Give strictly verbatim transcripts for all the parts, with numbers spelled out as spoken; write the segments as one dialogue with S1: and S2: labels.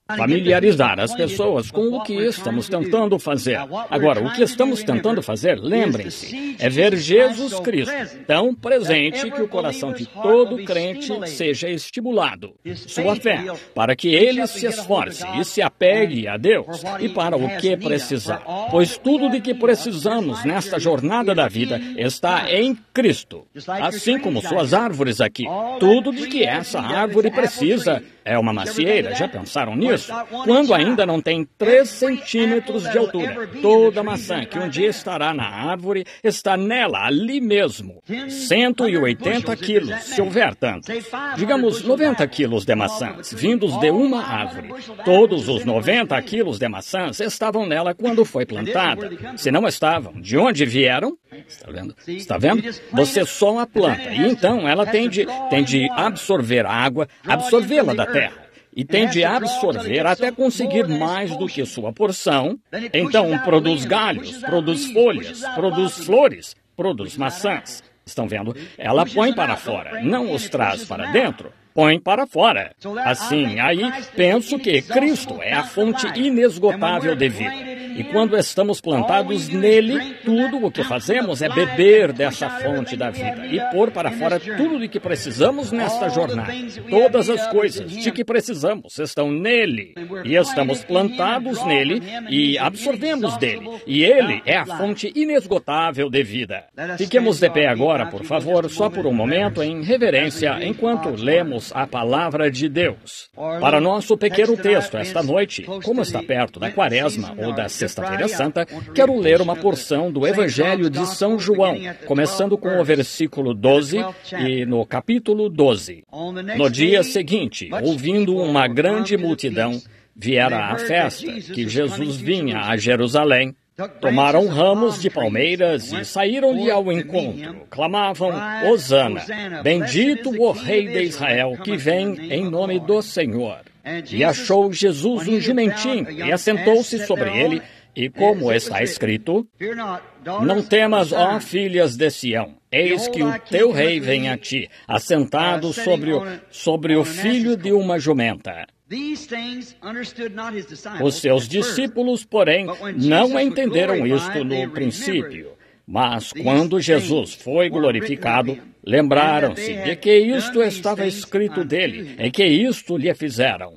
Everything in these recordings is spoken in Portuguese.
S1: familiarizar as pessoas com o que estamos tentando fazer. Agora, o que estamos tentando fazer, lembrem-se, é ver Jesus Cristo tão presente que o coração de todo crente seja estimulado. Sua fé, para que ele se esforce e se apegue a Deus e para o que precisar. Pois tudo de que precisamos nesta jornada da vida está em Cristo. Assim como suas árvores aqui. Tudo de que essa árvore precisa é uma macieira. Já pensaram nisso? Quando ainda não tem três centímetros de altura. Toda maçã que um dia estará na árvore está nela, ali mesmo. cento e oitenta quilos, se houver tanto. Digamos noventa quilos de maçãs, vindos de uma árvore. Todos os noventa quilos de maçãs estavam nela quando foi plantada. Se não estavam, de onde vieram? Está vendo? Está vendo? Você só a planta, e então ela tem de, tem de absorver a água, absorvê-la da terra. E tem de absorver até conseguir mais do que sua porção. Então produz galhos, produz folhas, produz flores, produz maçãs. Estão vendo? Ela põe para fora, não os traz para dentro. Põe para fora. Assim, aí, penso que Cristo é a fonte inesgotável de vida. E quando estamos plantados nele, tudo o que fazemos é beber dessa fonte da vida e pôr para fora tudo de que precisamos nesta jornada. Todas as coisas de que precisamos estão nele. E estamos plantados nele e absorvemos dele. E ele é a fonte inesgotável de vida. Fiquemos de pé agora, por favor, só por um momento, em reverência, enquanto lemos a palavra de Deus. Para nosso pequeno texto esta noite, como está perto da Quaresma ou da Sexta-feira Santa, quero ler uma porção do Evangelho de São João, começando com o versículo doze e no capítulo doze. No dia seguinte, ouvindo uma grande multidão, viera à festa que Jesus vinha a Jerusalém. Tomaram ramos de palmeiras e saíram-lhe ao encontro. Clamavam, Hosana, bendito o Rei de Israel, que vem em nome do Senhor. E achou Jesus um jumentinho, e assentou-se sobre ele, e como está escrito, não temas, ó filhas de Sião, eis que o teu rei vem a ti, assentado sobre o, sobre o filho de uma jumenta. Os seus discípulos, porém, não entenderam isto no princípio. Mas quando Jesus foi glorificado, lembraram-se de que isto estava escrito dele, e que isto lhe fizeram.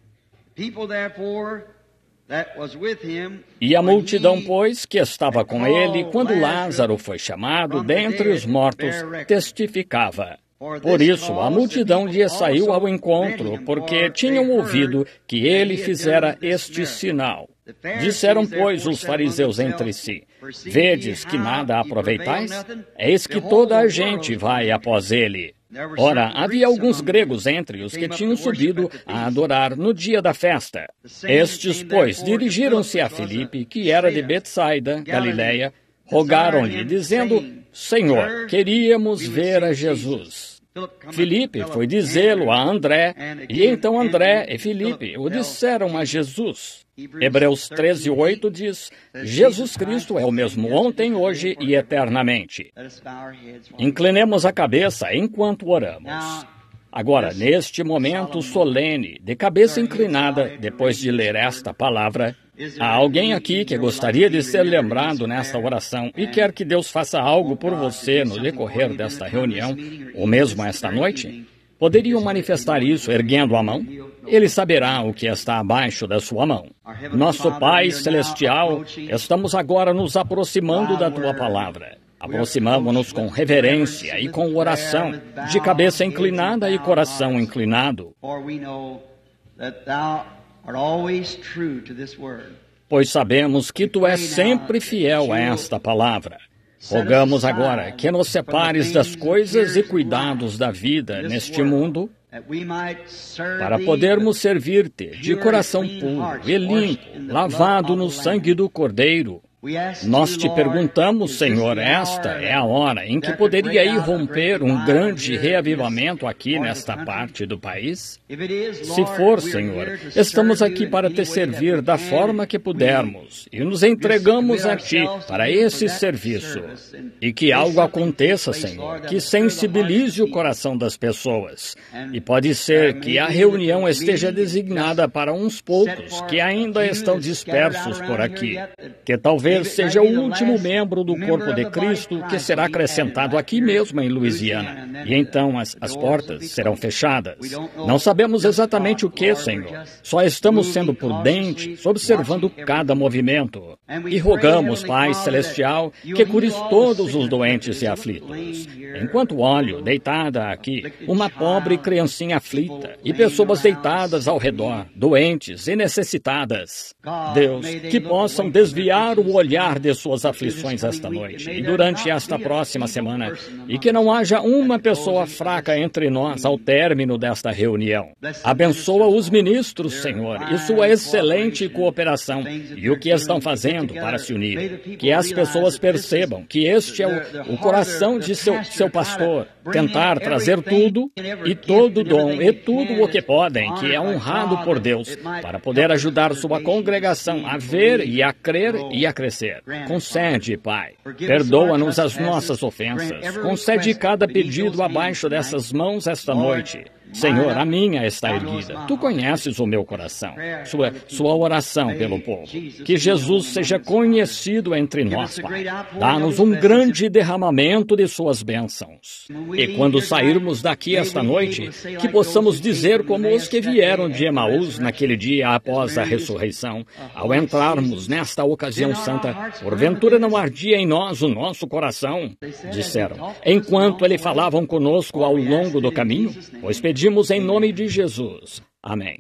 S1: E a multidão, pois, que estava com ele, quando Lázaro foi chamado dentre os mortos, testificava. Por isso, a multidão lhe saiu ao encontro, porque tinham ouvido que ele fizera este sinal. Disseram, pois, os fariseus entre si, vedes que nada aproveitais? Eis que toda a gente vai após ele. Ora, havia alguns gregos entre os que tinham subido a adorar no dia da festa. Estes, pois, dirigiram-se a Filipe, que era de Betsaida, Galileia, rogaram-lhe, dizendo, Senhor, queríamos ver a Jesus. Filipe foi dizê-lo a André, e então André e Filipe o disseram a Jesus. Hebreus treze, oito diz, Jesus Cristo é o mesmo ontem, hoje e eternamente. Inclinemos a cabeça enquanto oramos. Agora, neste momento solene, de cabeça inclinada, depois de ler esta palavra, há alguém aqui que gostaria de ser lembrado nesta oração e quer que Deus faça algo por você no decorrer desta reunião, ou mesmo esta noite? Poderiam manifestar isso erguendo a mão? Ele saberá o que está abaixo da sua mão. Nosso Pai Celestial, estamos agora nos aproximando da Tua Palavra. Aproximamo-nos com reverência e com oração, de cabeça inclinada e coração inclinado. Pois sabemos que Tu és sempre fiel a esta palavra. Rogamos agora que nos separes das coisas e cuidados da vida neste mundo, para podermos servir-te de coração puro e limpo, lavado no sangue do Cordeiro, Nós te perguntamos, Senhor, esta é a hora em que poderia irromper um grande reavivamento aqui nesta parte do país? Se for, Senhor, estamos aqui para te servir da forma que pudermos e nos entregamos a Ti para esse serviço. E que algo aconteça, Senhor, que sensibilize o coração das pessoas. E pode ser que a reunião esteja designada para uns poucos que ainda estão dispersos por aqui, que talvez seja o último membro do corpo de Cristo que será acrescentado aqui mesmo em Louisiana. E então as, as portas serão fechadas. Não sabemos exatamente o que, Senhor. Só estamos sendo prudentes, observando cada movimento. E rogamos, Pai Celestial, que cures todos os doentes e aflitos. Enquanto olho, deitada aqui, uma pobre criancinha aflita e pessoas deitadas ao redor, doentes e necessitadas. Deus, que possam desviar o olhar de suas aflições esta noite e durante esta próxima semana, e que não haja uma pessoa fraca entre nós ao término desta reunião. Abençoa os ministros, Senhor, e sua excelente cooperação e o que estão fazendo para se unir. Que as pessoas percebam que este é o, o coração de seu, seu pastor, tentar trazer tudo e todo dom e tudo o que podem, que é honrado por Deus, para poder ajudar sua congregação a ver e a crer e a crescer. Concede, Pai. Perdoa-nos as nossas ofensas. Concede cada pedido abaixo dessas mãos esta noite. Senhor, a minha está erguida. Tu conheces o meu coração. Sua, sua oração pelo povo. Que Jesus seja conhecido entre nós, Pai. Dá-nos um grande derramamento de suas bênçãos. E quando sairmos daqui esta noite, que possamos dizer como os que vieram de Emaús naquele dia após a ressurreição, ao entrarmos nesta ocasião santa, porventura não ardia em nós o nosso coração? Disseram, enquanto ele falavam conosco ao longo do caminho, pois pedimos Pedimos em nome de Jesus. Amém.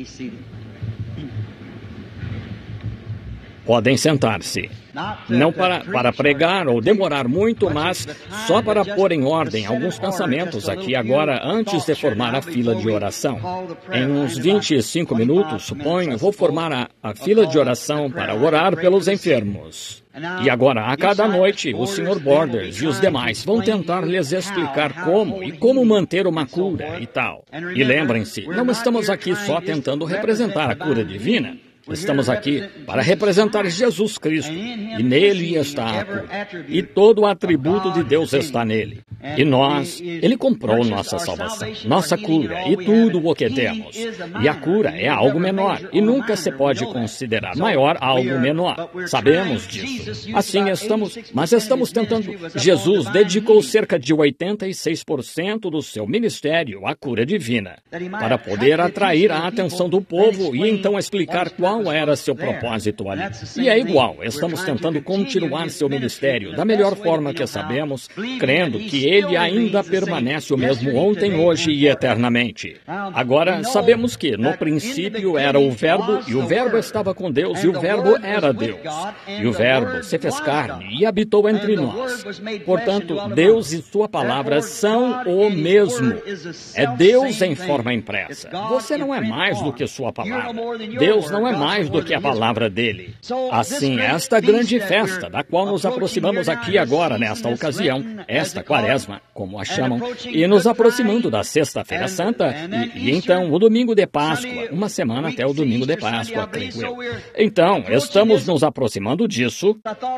S1: Podem sentar-se. Não para, para pregar ou demorar muito, mas só para pôr em ordem alguns pensamentos aqui agora antes de formar a fila de oração. Em uns vinte e cinco minutos, suponho, vou formar a, a fila de oração para orar pelos enfermos. E agora, a cada noite, o senhor Borders e os demais vão tentar lhes explicar como e como manter uma cura e tal. E lembrem-se, não estamos aqui só tentando representar a cura divina. Estamos aqui para representar Jesus Cristo, e nele está a cura. E todo o atributo de Deus está nele. E nós, Ele comprou nossa salvação, nossa cura e tudo o que temos. E a cura é algo menor, e nunca se pode considerar maior algo menor. Sabemos disso. Assim estamos, mas estamos tentando. Jesus dedicou cerca de oitenta e seis por cento do seu ministério à cura divina, para poder atrair a atenção do povo e então explicar qual Qual era seu propósito ali. E é igual, estamos tentando continuar seu ministério da melhor forma que sabemos, crendo que ele ainda permanece o mesmo ontem, hoje e eternamente. Agora, sabemos que no princípio era o Verbo, e o Verbo estava com Deus, e o Verbo era Deus. E o Verbo se fez carne e habitou entre nós. Portanto, Deus e sua palavra são o mesmo. É Deus em forma impressa. Você não é mais do que sua palavra. Deus não é mais do que a palavra dele. Assim, esta grande festa, da qual nos aproximamos aqui agora, nesta ocasião, esta quaresma, como a chamam, e nos aproximando da Sexta-feira Santa, e, e então o domingo de Páscoa, uma semana até o domingo de Páscoa, creio eu. Então, estamos nos aproximando disso.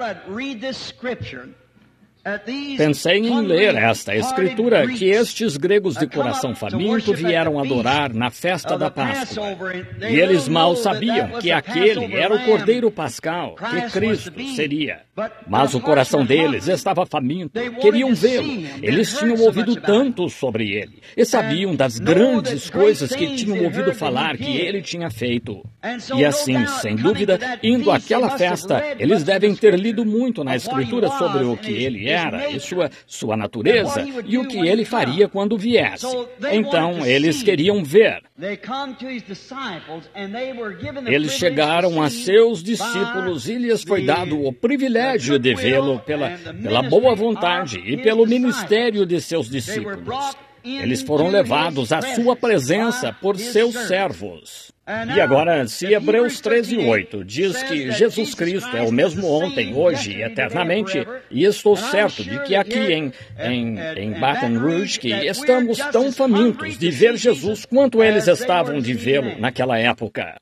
S1: Pensei em ler esta escritura que estes gregos de coração faminto vieram adorar na festa da Páscoa. E eles mal sabiam que aquele era o Cordeiro Pascal, que Cristo seria. Mas o coração deles estava faminto, queriam vê-lo. Eles tinham ouvido tanto sobre ele e sabiam das grandes coisas que tinham ouvido falar que ele tinha feito. E assim, sem dúvida, indo àquela festa, eles devem ter lido muito na escritura sobre o que ele era e sua, sua natureza e o que ele faria quando viesse. Então, eles queriam ver. Eles chegaram a seus discípulos e lhes foi dado o privilégio de vê-lo pela, pela boa vontade e pelo ministério de seus discípulos. Eles foram levados à sua presença por seus servos. E agora, se Hebreus treze, oito diz que Jesus Cristo é o mesmo ontem, hoje e eternamente, e estou certo de que aqui em, em, em Baton Rouge, que estamos tão famintos de ver Jesus quanto eles estavam de vê-lo naquela época.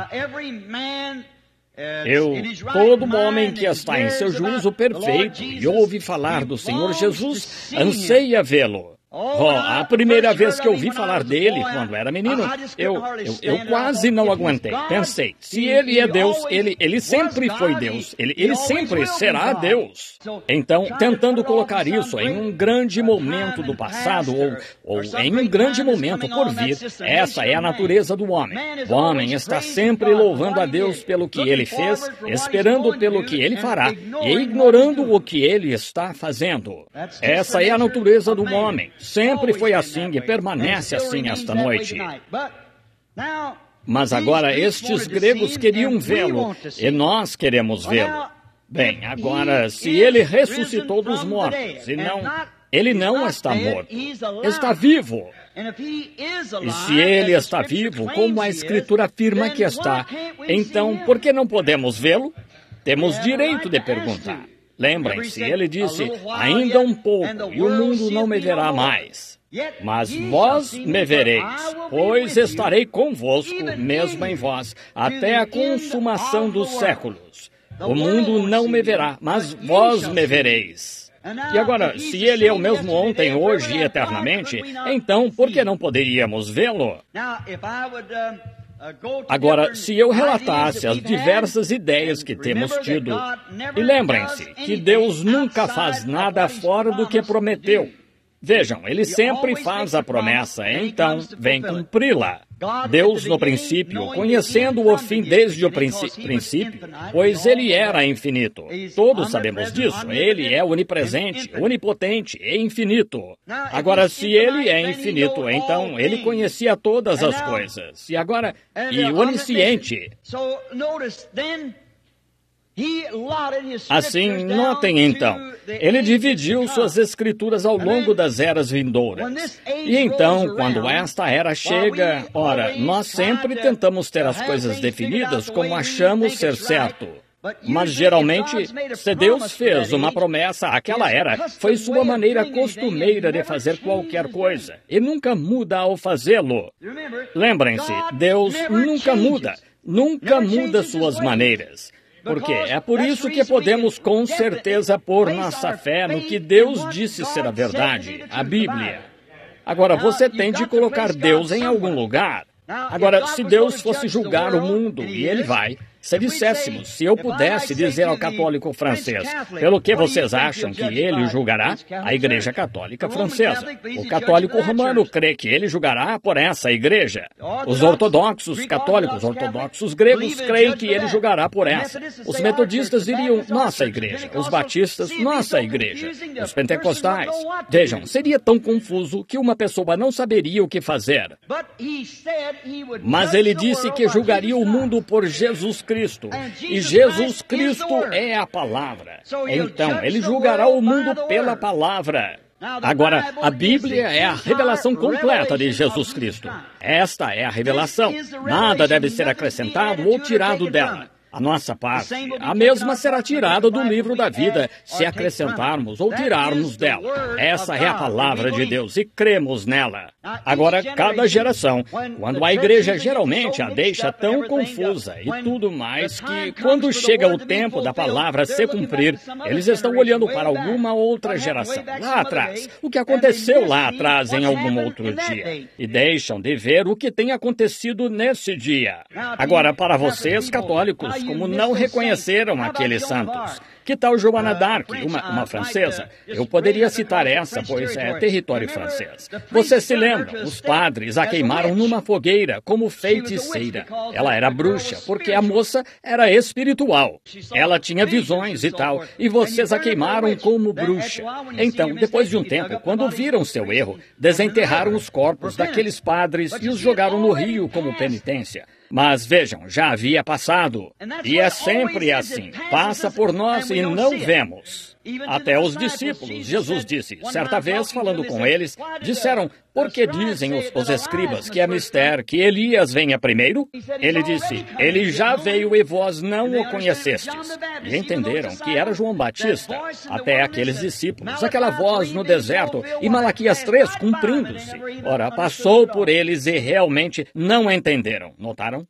S1: Eu, todo homem que está em seu juízo perfeito e ouve falar do Senhor Jesus, anseia vê-lo. Oh, a primeira vez que eu ouvi falar dele, quando era menino, eu, eu, eu quase não aguentei. Pensei, se ele é Deus, ele, ele sempre foi Deus, ele, ele sempre será Deus. Então, tentando colocar isso em um grande momento do passado, ou, ou em um grande momento por vir, essa é a natureza do homem. O homem está sempre louvando a Deus pelo que ele fez, esperando pelo que ele fará, e ignorando o que ele está fazendo. Essa é a natureza do homem. Sempre foi assim e permanece assim esta noite. Mas agora estes gregos queriam vê-lo e nós queremos vê-lo. Bem, agora, se ele ressuscitou dos mortos e não... Ele não está morto, está vivo. E se ele está vivo, como a Escritura afirma que está, então por que não podemos vê-lo? Temos direito de perguntar. Lembrem-se, ele disse, ainda um pouco, e o mundo não me verá mais. Mas vós me vereis, pois estarei convosco, mesmo em vós, até a consumação dos séculos. O mundo não me verá, mas vós me vereis. E agora, se ele é o mesmo ontem, hoje e eternamente, então por que não poderíamos vê-lo? Agora, se eu relatasse as diversas ideias que temos tido, e lembrem-se que Deus nunca faz nada fora do que prometeu. Vejam, ele sempre faz a promessa, então vem cumpri-la. Deus, no princípio, conhecendo o fim desde o princípio, pois ele era infinito. Todos sabemos disso. Ele é onipresente, onipotente e infinito. Agora, se ele é infinito, então ele conhecia todas as coisas. E agora, e onisciente. Assim, notem então, ele dividiu suas escrituras ao longo das eras vindouras. E então, quando esta era chega, ora, nós sempre tentamos ter as coisas definidas como achamos ser certo. Mas geralmente, se Deus fez uma promessa àquela era, foi sua maneira costumeira de fazer qualquer coisa, e nunca muda ao fazê-lo. Lembrem-se, Deus nunca muda, nunca muda suas maneiras. Porque é por isso que podemos com certeza pôr nossa fé no que Deus disse ser a verdade, a Bíblia. Agora, você tem de colocar Deus em algum lugar. Agora, se Deus fosse julgar o mundo, e Ele vai, se disséssemos, se eu pudesse dizer ao católico francês, pelo que vocês acham que ele o julgará? A Igreja Católica Francesa. O católico romano crê que ele julgará por essa igreja. Os ortodoxos, católicos ortodoxos gregos, creem que ele julgará por essa. Os metodistas diriam, nossa igreja. Os batistas, nossa igreja. Os pentecostais. Vejam, seria tão confuso que uma pessoa não saberia o que fazer. Mas ele disse que julgaria o mundo por Jesus Cristo. E Jesus Cristo é a palavra. Então, ele julgará o mundo pela palavra. Agora, a Bíblia é a revelação completa de Jesus Cristo. Esta é a revelação. Nada deve ser acrescentado ou tirado dela. A nossa parte, a mesma será tirada do livro da vida se acrescentarmos ou tirarmos dela. Essa é a palavra de Deus e cremos nela. Agora, cada geração, quando a igreja geralmente a deixa tão confusa e tudo mais, que quando chega o tempo da palavra se cumprir, eles estão olhando para alguma outra geração, lá atrás, o que aconteceu lá atrás em algum outro dia, e deixam de ver o que tem acontecido nesse dia. Agora, para vocês, católicos, como não reconheceram aqueles santos. Que tal Joana d'Arc, uma, uma francesa? Eu poderia citar essa, pois é território francês. Vocês se lembram? Os padres a queimaram numa fogueira como feiticeira. Ela era bruxa, porque a moça era espiritual. Ela tinha visões e tal, e vocês a queimaram como bruxa. Então, depois de um tempo, quando viram seu erro, desenterraram os corpos daqueles padres e os jogaram no rio como penitência. Mas vejam, já havia passado. E é sempre assim. Passa por nós e não vemos. Até os discípulos, Jesus disse, certa vez falando com eles, disseram, por que dizem os, os escribas que é mister que Elias venha primeiro? Ele disse, ele já veio e vós não o conhecestes. E entenderam que era João Batista, até aqueles discípulos, aquela voz no deserto, e Malaquias três cumprindo-se. Ora, passou por eles e realmente não entenderam. Notaram?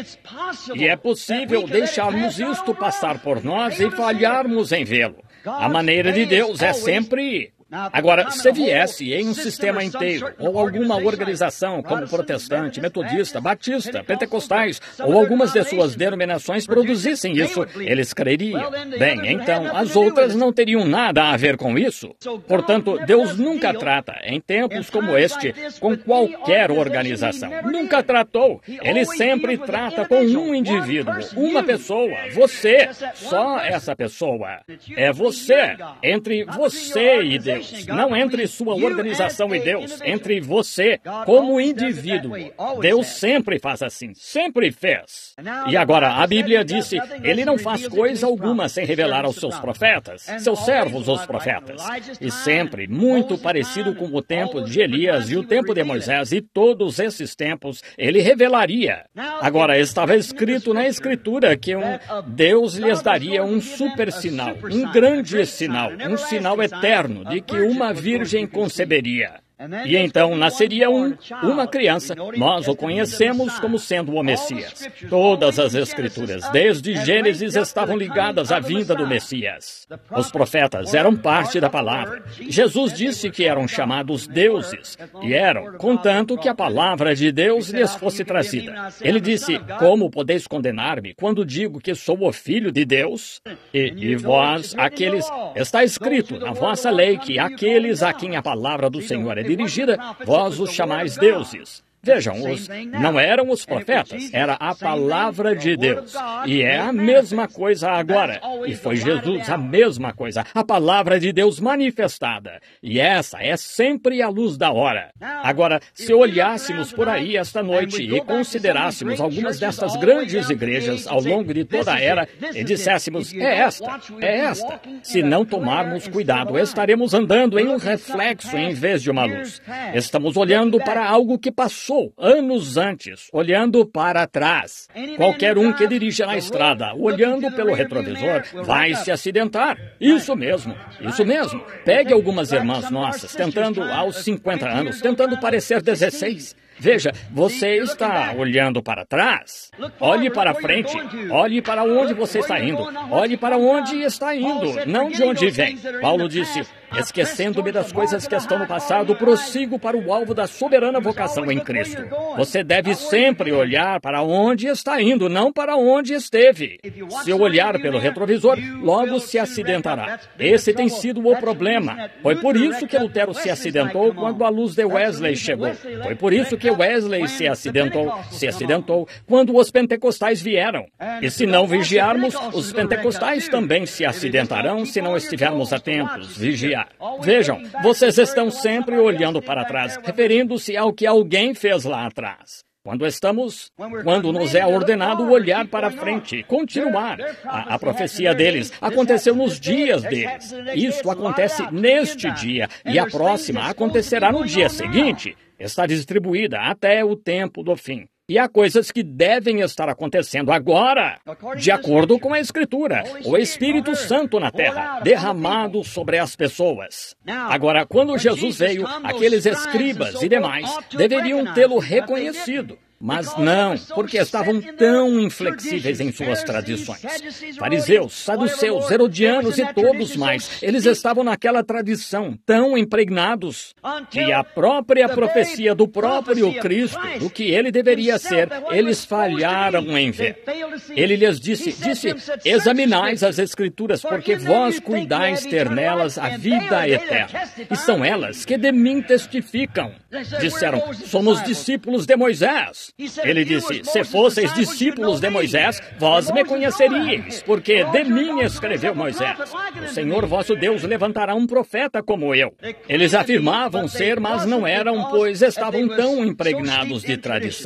S1: E é possível deixarmos isto passar por nós e falharmos em vê-lo. A maneira de Deus é sempre... Agora, se viesse em um sistema inteiro, ou alguma organização como protestante, metodista, batista, pentecostais, ou algumas de suas denominações produzissem isso, eles creriam. Bem, então, as outras não teriam nada a ver com isso. Portanto, Deus nunca trata, em tempos como este, com qualquer organização. Nunca tratou. Ele sempre trata com um indivíduo, uma pessoa, você, só essa pessoa. É você, entre você e Deus. Não entre sua organização e Deus, entre você como indivíduo. Deus sempre faz assim, sempre fez. E agora, a Bíblia disse, ele não faz coisa alguma sem revelar aos seus profetas, seus servos os profetas. E sempre, muito parecido com o tempo de Elias e o tempo de Moisés e todos esses tempos, ele revelaria. Agora, estava escrito na Escritura que um Deus lhes daria um super sinal, um grande sinal, um sinal eterno de que que uma virgem conceberia. E então nasceria um, uma criança. Nós o conhecemos como sendo o Messias. Todas as Escrituras, desde Gênesis, estavam ligadas à vinda do Messias. Os profetas eram parte da palavra. Jesus disse que eram chamados deuses, e eram, contanto que a palavra de Deus lhes fosse trazida. Ele disse, como podeis condenar-me quando digo que sou o Filho de Deus? E, e vós, aqueles, está escrito na vossa lei que aqueles a quem a palavra do Senhor é dirigida, vós os chamais deuses. Vejam, os, não eram os profetas, era a palavra de Deus. E é a mesma coisa agora. E foi Jesus a mesma coisa, a palavra de Deus manifestada. E essa é sempre a luz da hora. Agora, se olhássemos por aí esta noite e considerássemos algumas destas grandes igrejas ao longo de toda a era e disséssemos, é esta, é esta. Se não tomarmos cuidado, estaremos andando em um reflexo em vez de uma luz. Estamos olhando para algo que passou anos antes, olhando para trás. Qualquer um que dirija na estrada, olhando pelo retrovisor, vai se acidentar. Isso mesmo, isso mesmo. Pegue algumas irmãs nossas, tentando aos cinquenta anos, tentando parecer dezesseis. Veja, você está olhando para trás. Olhe para frente. Olhe para onde você está indo. Olhe para onde está indo, não de onde vem. Paulo disse, esquecendo-me das coisas que estão no passado, prossigo para o alvo da soberana vocação em Cristo. Você deve sempre olhar para onde está indo, não para onde esteve. Se olhar pelo retrovisor, logo se acidentará. Esse tem sido o problema. Foi por isso que Lutero se acidentou quando a luz de Wesley chegou. Foi por isso que Wesley se acidentou, se acidentou quando os pentecostais vieram. E se não vigiarmos, os pentecostais também se acidentarão se não estivermos atentos, vigiar. Vejam, vocês estão sempre olhando para trás, referindo-se ao que alguém fez lá atrás. Quando estamos, quando nos é ordenado olhar para frente, continuar. A, a profecia deles aconteceu nos dias deles. Isto acontece neste dia, e a próxima acontecerá no dia seguinte. Está distribuída até o tempo do fim. E há coisas que devem estar acontecendo agora, de acordo com a Escritura. O Espírito Santo na terra, derramado sobre as pessoas. Agora, quando Jesus veio, aqueles escribas e demais deveriam tê-lo reconhecido. Mas não, porque estavam tão inflexíveis em suas tradições. Fariseus, saduceus, herodianos e todos mais, eles estavam naquela tradição, tão impregnados, que a própria profecia do próprio Cristo, do que ele deveria ser, eles falharam em ver. Ele lhes disse, disse, examinais as Escrituras, porque vós cuidais ter nelas a vida eterna. E são elas que de mim testificam. Disseram, somos discípulos de Moisés. Ele disse, se fosseis discípulos de Moisés, vós me conheceríeis, porque de mim escreveu Moisés. O Senhor vosso Deus levantará um profeta como eu. Eles afirmavam ser, mas não eram, pois estavam tão impregnados de tradição.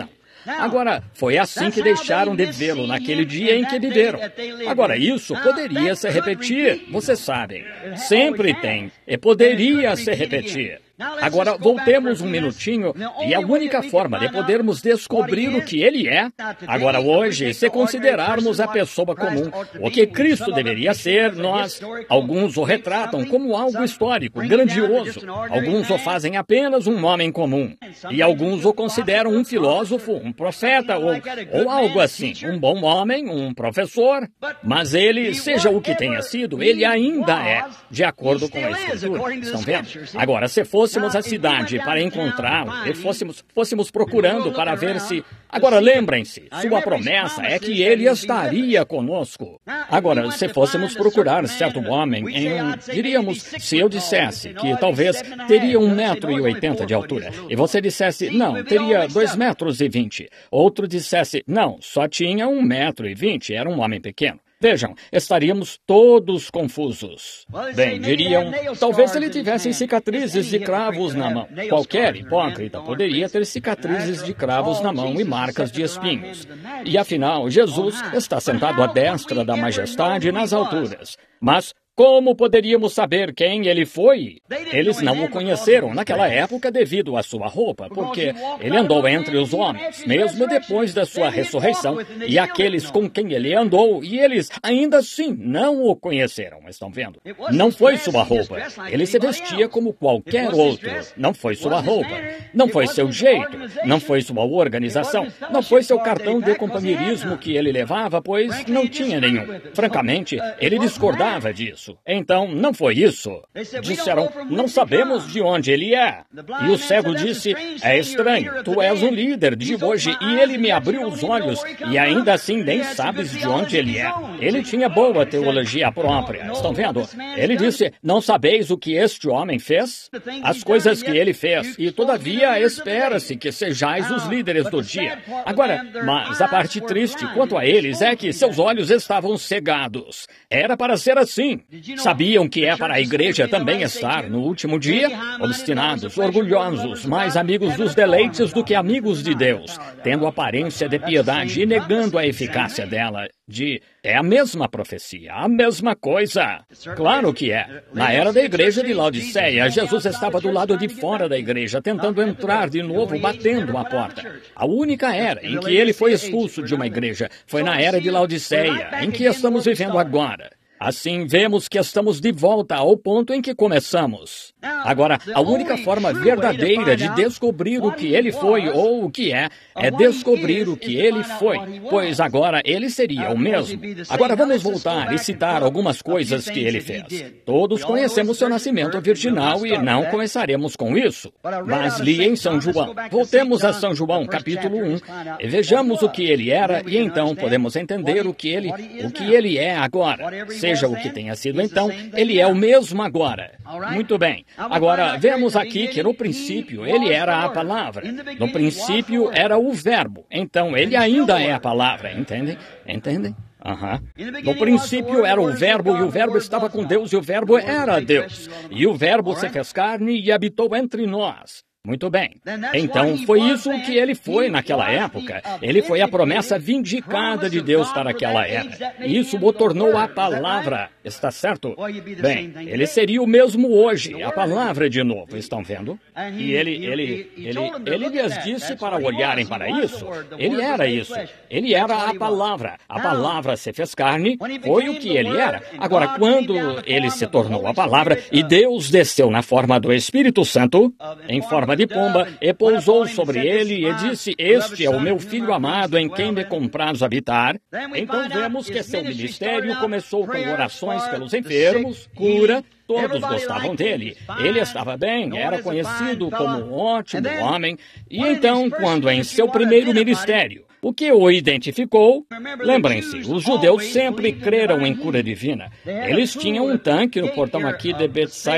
S1: Agora, foi assim que deixaram de vê-lo naquele dia em que viveram. Agora, isso poderia se repetir, vocês sabem. Sempre tem, e poderia se repetir. Agora, voltemos um minutinho, e a única forma de podermos descobrir o que Ele é, agora hoje, se considerarmos a pessoa comum, o que Cristo deveria ser, nós, alguns o retratam como algo histórico, grandioso, alguns o fazem apenas um homem comum, e alguns o consideram um filósofo, um profeta, ou, ou algo assim, um bom homem, um professor, mas ele, seja o que tenha sido, ele ainda é, de acordo com a Escritura. Estão vendo? Agora, se fosse fôssemos à cidade para encontrá-lo, e fôssemos, fôssemos procurando para ver se... Agora, lembrem-se, sua promessa é que ele estaria conosco. Agora, se fôssemos procurar certo homem em um... Diríamos, se eu dissesse que talvez teria um metro e oitenta de altura, e você dissesse, não, teria dois metros e vinte. Outro dissesse, não, só tinha um metro e vinte, era um homem pequeno. Vejam, estaríamos todos confusos. Bem, diriam, talvez ele tivesse cicatrizes de cravos na mão. Qualquer hipócrita poderia ter cicatrizes de cravos na mão e marcas de espinhos. E afinal, Jesus está sentado à destra da majestade nas alturas. Mas como poderíamos saber quem ele foi? Eles não o conheceram naquela época devido à sua roupa, porque ele andou entre os homens, mesmo depois da sua ressurreição, e aqueles com quem ele andou, e eles ainda assim não o conheceram, estão vendo? Não foi sua roupa. Ele se vestia como qualquer outro. Não foi sua roupa. Não foi seu jeito. Não foi sua organização. Não foi seu cartão de companheirismo que ele levava, pois não tinha nenhum. Francamente, ele discordava disso. Então, não foi isso. Disseram, não sabemos de onde ele é. E o cego disse, é estranho, tu és o líder de hoje e ele me abriu os olhos e ainda assim nem sabes de onde ele é. Ele tinha boa teologia própria, estão vendo? Ele disse, não sabeis o que este homem fez? As coisas que ele fez, e todavia espera-se que sejais os líderes do dia. Agora, mas a parte triste quanto a eles é que seus olhos estavam cegados. Era para ser assim. Sabiam que é para a igreja também estar no último dia? Obstinados, orgulhosos, mais amigos dos deleites do que amigos de Deus, tendo aparência de piedade e negando a eficácia dela. De, é a mesma profecia, a mesma coisa. Claro que é. Na era da igreja de Laodiceia, Jesus estava do lado de fora da igreja, tentando entrar de novo, batendo a porta. A única era em que ele foi expulso de uma igreja foi na era de Laodiceia, em que estamos vivendo agora. Assim, vemos que estamos de volta ao ponto em que começamos. Agora, a única forma verdadeira de descobrir o que ele foi ou o que é, é descobrir o que ele foi, pois agora ele seria o mesmo. Agora vamos voltar e citar algumas coisas que ele fez. Todos conhecemos seu nascimento virginal e não começaremos com isso. Mas li em São João. Voltemos a São João, capítulo um, e vejamos o que ele era e então podemos entender o que ele, o que ele é agora. Seja o que tenha sido então, ele é o mesmo agora. Muito bem. Agora, vemos aqui que no princípio ele era a palavra. No princípio era o verbo. Então, ele ainda é a palavra, entendem? Entendem? Uhum. No princípio era o verbo, e o verbo estava com Deus, e o verbo era Deus. E o verbo se fez carne e habitou entre nós. Muito bem. Então, foi isso que ele foi naquela época. Ele foi a promessa vindicada de Deus para aquela era. E isso o tornou a palavra. Está certo? Bem, ele seria o mesmo hoje, a palavra de novo. Estão vendo? E ele, ele, ele, ele lhes disse para olharem para isso. Ele era isso. Ele era a palavra. A palavra se fez carne, foi o que ele era. Agora, quando ele se tornou a palavra, e Deus desceu na forma do Espírito Santo, em forma de pomba, e pousou sobre ele e disse, este é o meu filho amado em quem me compraz habitar. Então vemos que seu ministério começou com orações pelos enfermos, cura, todos gostavam dele. Ele estava bem, era conhecido como um ótimo homem. E então, quando em seu primeiro ministério, o que o identificou? Lembrem-se, os judeus sempre creram em cura divina. Eles tinham um tanque no portão aqui de Bethsaida,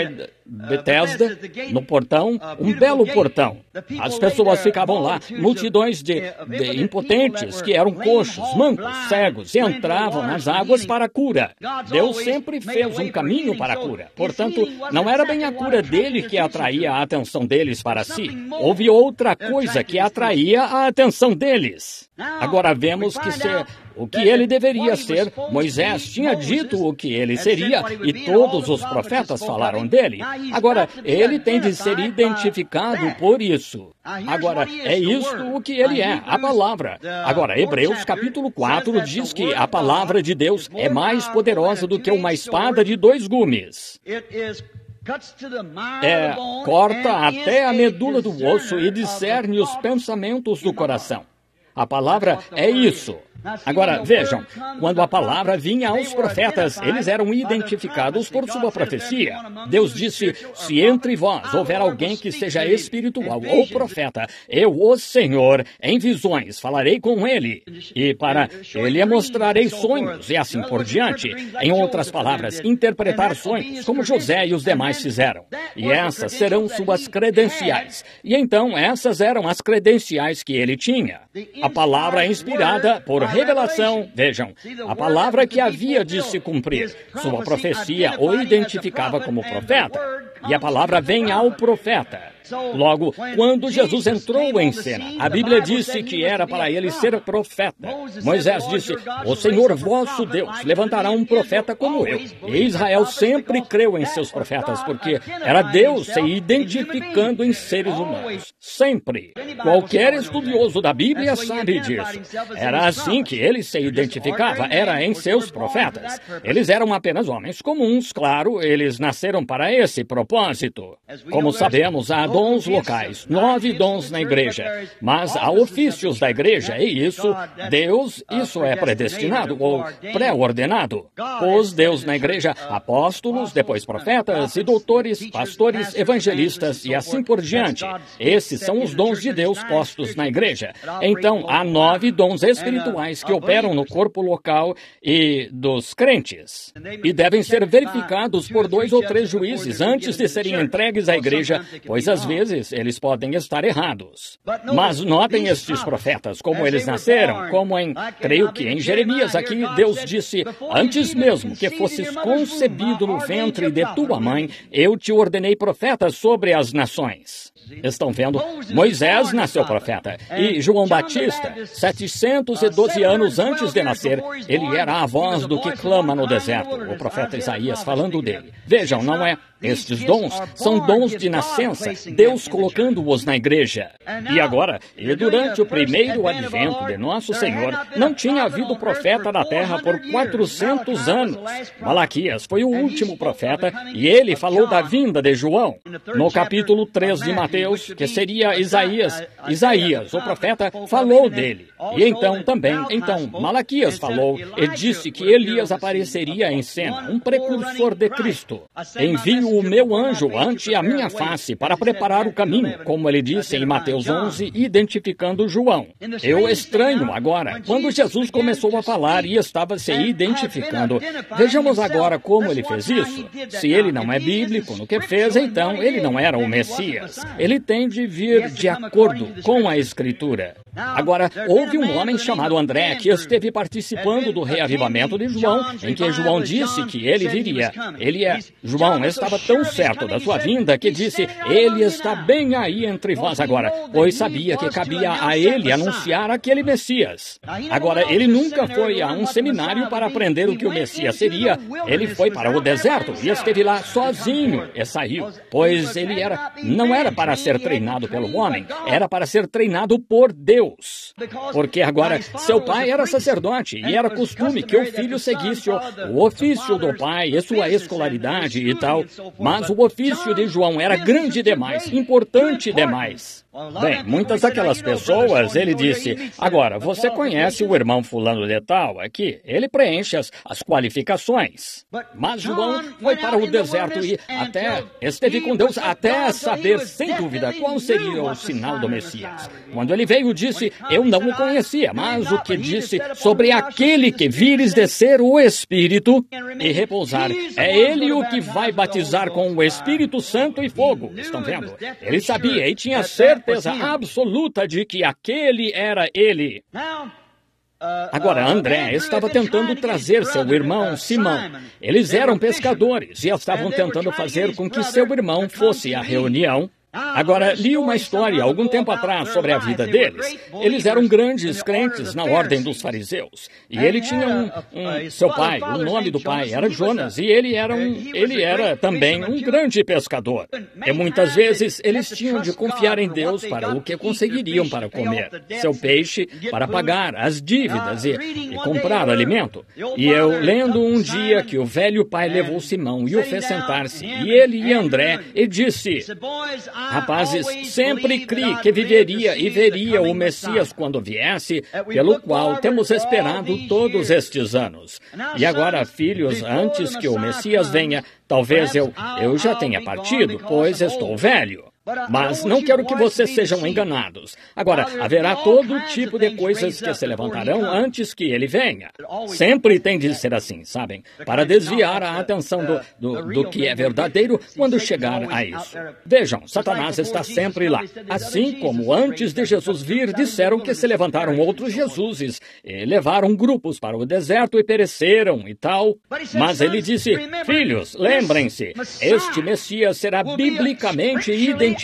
S1: Bethesda, no portão, um belo portão. As pessoas ficavam lá, multidões de, de impotentes que eram coxos, mancos, cegos, e entravam nas águas para a cura. Deus sempre fez um caminho para a cura. Portanto, não era bem a cura dele que atraía a atenção deles para si. Houve outra coisa que atraía a atenção deles. Agora vemos que se... O que ele deveria ser, Moisés tinha dito o que ele seria e todos os profetas falaram dele. Agora, ele tem de ser identificado por isso. Agora, é isso o que ele é, a palavra. Agora, Hebreus capítulo quatro diz que a palavra de Deus é mais poderosa do que uma espada de dois gumes. É, corta até a medula do osso e discerne os pensamentos do coração. A palavra é isso. Agora, vejam, quando a palavra vinha aos profetas, eles eram identificados por sua profecia. Deus disse, se entre vós houver alguém que seja espiritual ou profeta, eu, o Senhor, em visões, falarei com ele. E para ele mostrarei sonhos e assim por diante. Em outras palavras, interpretar sonhos, como José e os demais fizeram. E essas serão suas credenciais. E então, essas eram as credenciais que ele tinha. A palavra inspirada por revelação, vejam, a palavra que havia de se cumprir. Sua profecia o identificava como profeta. E a palavra vem ao profeta. Logo, quando Jesus entrou em cena, a Bíblia disse que era para ele ser profeta. Moisés disse, o Senhor vosso Deus levantará um profeta como eu. E Israel sempre creu em seus profetas, porque era Deus se identificando em seres humanos. Sempre. Qualquer estudioso da Bíblia sabe disso. Era assim que ele se identificava, era em seus profetas. Eles eram apenas homens comuns, claro, eles nasceram para esse propósito. Como sabemos, há dons locais, nove dons na igreja, mas há ofícios da igreja, e isso, Deus, isso é predestinado ou pré-ordenado. Pôs Deus na igreja apóstolos, depois profetas e doutores, pastores, evangelistas e assim por diante. Esses são os dons de Deus postos na igreja. Então, há nove dons espirituais que operam no corpo local e dos crentes. E devem ser verificados por dois ou três juízes antes de serem entregues à igreja, pois às vezes eles podem estar errados. Mas notem estes profetas, como eles nasceram, como em, creio que em Jeremias aqui, Deus disse, antes mesmo que fosses concebido no ventre de tua mãe, eu te ordenei profeta sobre as nações. Estão vendo? Moisés nasceu profeta. E João Batista, setecentos e doze anos antes de nascer, ele era a voz do que clama no deserto. O profeta Isaías falando dele. Vejam, não é? Estes dons são dons de nascença, Deus colocando-os na igreja. E agora, e durante o primeiro advento de nosso Senhor, não tinha havido profeta na terra por quatrocentos anos. Malaquias foi o último profeta e ele falou da vinda de João. No capítulo três de Mateus, que seria Isaías, Isaías, o profeta, falou dele. E então também, então, Malaquias falou e disse que Elias apareceria em cena, um precursor de Cristo. Envio o meu anjo ante a minha face para preparar o caminho, como ele disse em Mateus onze, identificando João. Eu estranho agora, quando Jesus começou a falar e estava se identificando, vejamos agora como ele fez isso. Se ele não é bíblico no que fez, então ele não era o Messias. Ele tem de vir de acordo com a Escritura. Agora, houve um homem chamado André que esteve participando do reavivamento de João, em que João disse que ele viria. Ele é... João estava tão certo da sua vinda que disse, ele está bem aí entre vós agora, pois sabia que cabia a ele anunciar aquele Messias. Agora, ele nunca foi a um seminário para aprender o que o Messias seria. Ele foi para o deserto e esteve lá sozinho e saiu, pois ele era, não era para ser treinado pelo homem, era para ser treinado por Deus. Porque agora, seu pai era sacerdote e era costume que o filho seguisse o, o ofício do pai e sua escolaridade e tal. Mas o ofício de João era grande demais, importante demais. Bem, muitas daquelas pessoas, ele disse, agora, você conhece o irmão fulano de tal aqui? Ele preenche as, as qualificações. Mas João foi para o deserto e até esteve com Deus até saber, sem dúvida, qual seria o sinal do Messias. Quando ele veio, disse, eu não o conhecia, mas o que disse sobre aquele que vires descer o Espírito e repousar, é ele o que vai batizar com o Espírito Santo e fogo. Estão vendo? Ele sabia e tinha certeza absoluta de que aquele era ele. Agora, André estava tentando trazer seu irmão Simão. Eles eram pescadores e estavam tentando fazer com que seu irmão fosse à reunião. Agora, li uma história algum tempo atrás sobre a vida deles. Eles eram grandes crentes na ordem dos fariseus. E ele tinha um, um seu pai, o nome do pai era Jonas, e ele era, um, ele era também um grande pescador. E muitas vezes eles tinham de confiar em Deus para o que conseguiriam para comer, seu peixe para pagar as dívidas e, e comprar alimento. E eu lendo um dia que o velho pai levou Simão e o fez sentar-se, e ele e André, e disse, rapazes, sempre criei que viveria e veria o Messias quando viesse, pelo qual temos esperado todos estes anos. E agora, filhos, antes que o Messias venha, talvez eu, eu já tenha partido, pois estou velho. Mas não quero que vocês sejam enganados. Agora, haverá todo tipo de coisas que se levantarão antes que ele venha. Sempre tem de ser assim, sabem? Para desviar a atenção do, do, do que é verdadeiro quando chegar a isso. Vejam, Satanás está sempre lá. Assim como antes de Jesus vir, disseram que se levantaram outros Jesuses e levaram grupos para o deserto e pereceram e tal. Mas ele disse, filhos, lembrem-se, este Messias será biblicamente identificado.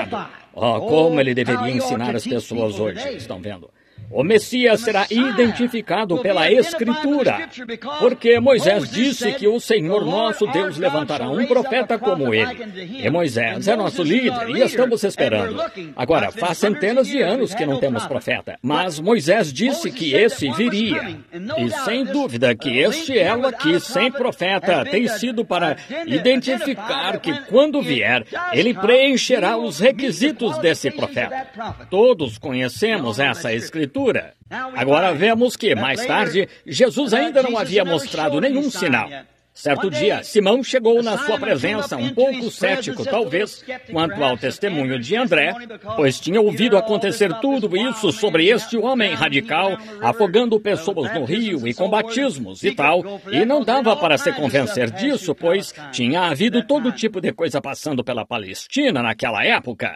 S1: Oh, como ele deveria ensinar as pessoas hoje, estão vendo? O Messias será identificado pela Escritura, porque Moisés disse que o Senhor nosso Deus levantará um profeta como ele. E Moisés é nosso líder e estamos esperando. Agora, faz centenas de anos que não temos profeta, mas Moisés disse que esse viria. E sem dúvida que este elo aqui, sem profeta, tem sido para identificar que quando vier, ele preencherá os requisitos desse profeta. Todos conhecemos essa Escritura. Agora vemos que, mais tarde, Jesus ainda não havia mostrado nenhum sinal. Certo dia, Simão chegou na sua presença um pouco cético, talvez, quanto ao testemunho de André, pois tinha ouvido acontecer tudo isso sobre este homem radical, afogando pessoas no rio e com batismos e tal, e não dava para se convencer disso, pois tinha havido todo tipo de coisa passando pela Palestina naquela época.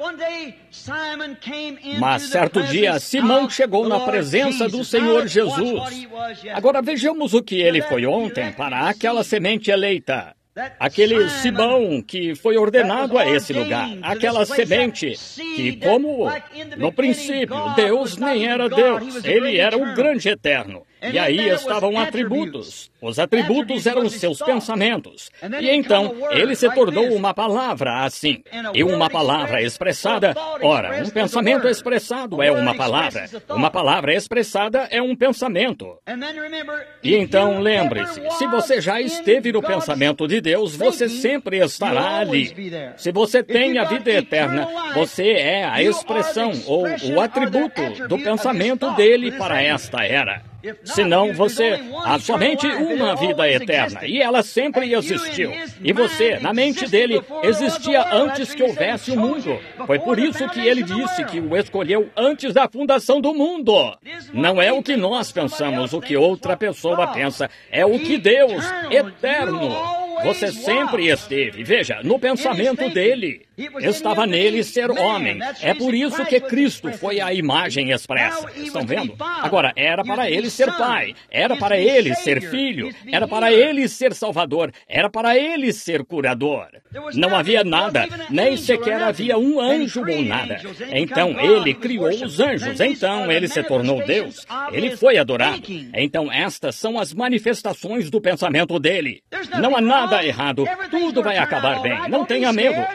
S1: Mas certo dia, Simão chegou na presença do Senhor Jesus. Agora vejamos o que ele foi ontem para aquela semente eleita. Aquele Simão que foi ordenado a esse lugar. Aquela semente que, como no princípio, Deus nem era Deus. Ele era o grande eterno. E aí estavam atributos. Os atributos eram seus pensamentos. E então, ele se tornou uma palavra assim. E uma palavra expressada, ora, um pensamento expressado é uma palavra. Uma palavra expressada é um pensamento. E então, lembre-se, se você já esteve no pensamento de Deus, você sempre estará ali. Se você tem a vida eterna, você é a expressão ou o atributo do pensamento dele para esta era. Senão você há somente uma vida eterna, e ela sempre existiu. E você, na mente dele, existia antes que houvesse o mundo. Foi por isso que ele disse que o escolheu antes da fundação do mundo. Não é o que nós pensamos, o que outra pessoa pensa, é o que Deus, eterno, você sempre esteve, veja, no pensamento dele. Estava nele ser homem. É por isso que Cristo foi a imagem expressa. Estão vendo? Agora, era para ele ser pai, era para ele ser filho, era para ele ser salvador, era para ele ser curador. Não havia nada, nem sequer havia um anjo ou nada. Então, ele criou os anjos, então ele se tornou Deus. Ele foi adorado. Então, estas são as manifestações do pensamento dele. Não há nada errado, tudo vai acabar bem, não tenha medo. O grande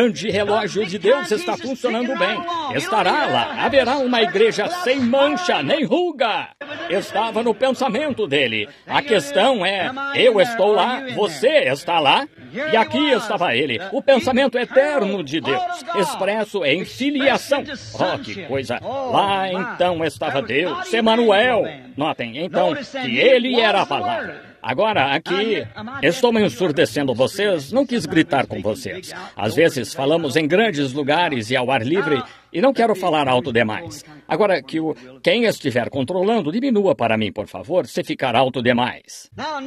S1: grande relógio de Deus está funcionando bem. Estará lá. Haverá uma igreja sem mancha nem ruga. Estava no pensamento dele. A questão é, eu estou lá, você está lá, e aqui estava ele. O pensamento eterno de Deus, expresso em filiação. Oh, que coisa! Lá então estava Deus, Emanuel. Notem, então, que ele era a palavra. Agora, aqui, estou me ensurdecendo vocês, não quis gritar com vocês. Às vezes falamos em grandes lugares e ao ar livre, e não quero falar alto demais. Agora, que o, quem estiver controlando, diminua para mim, por favor, se ficar alto demais.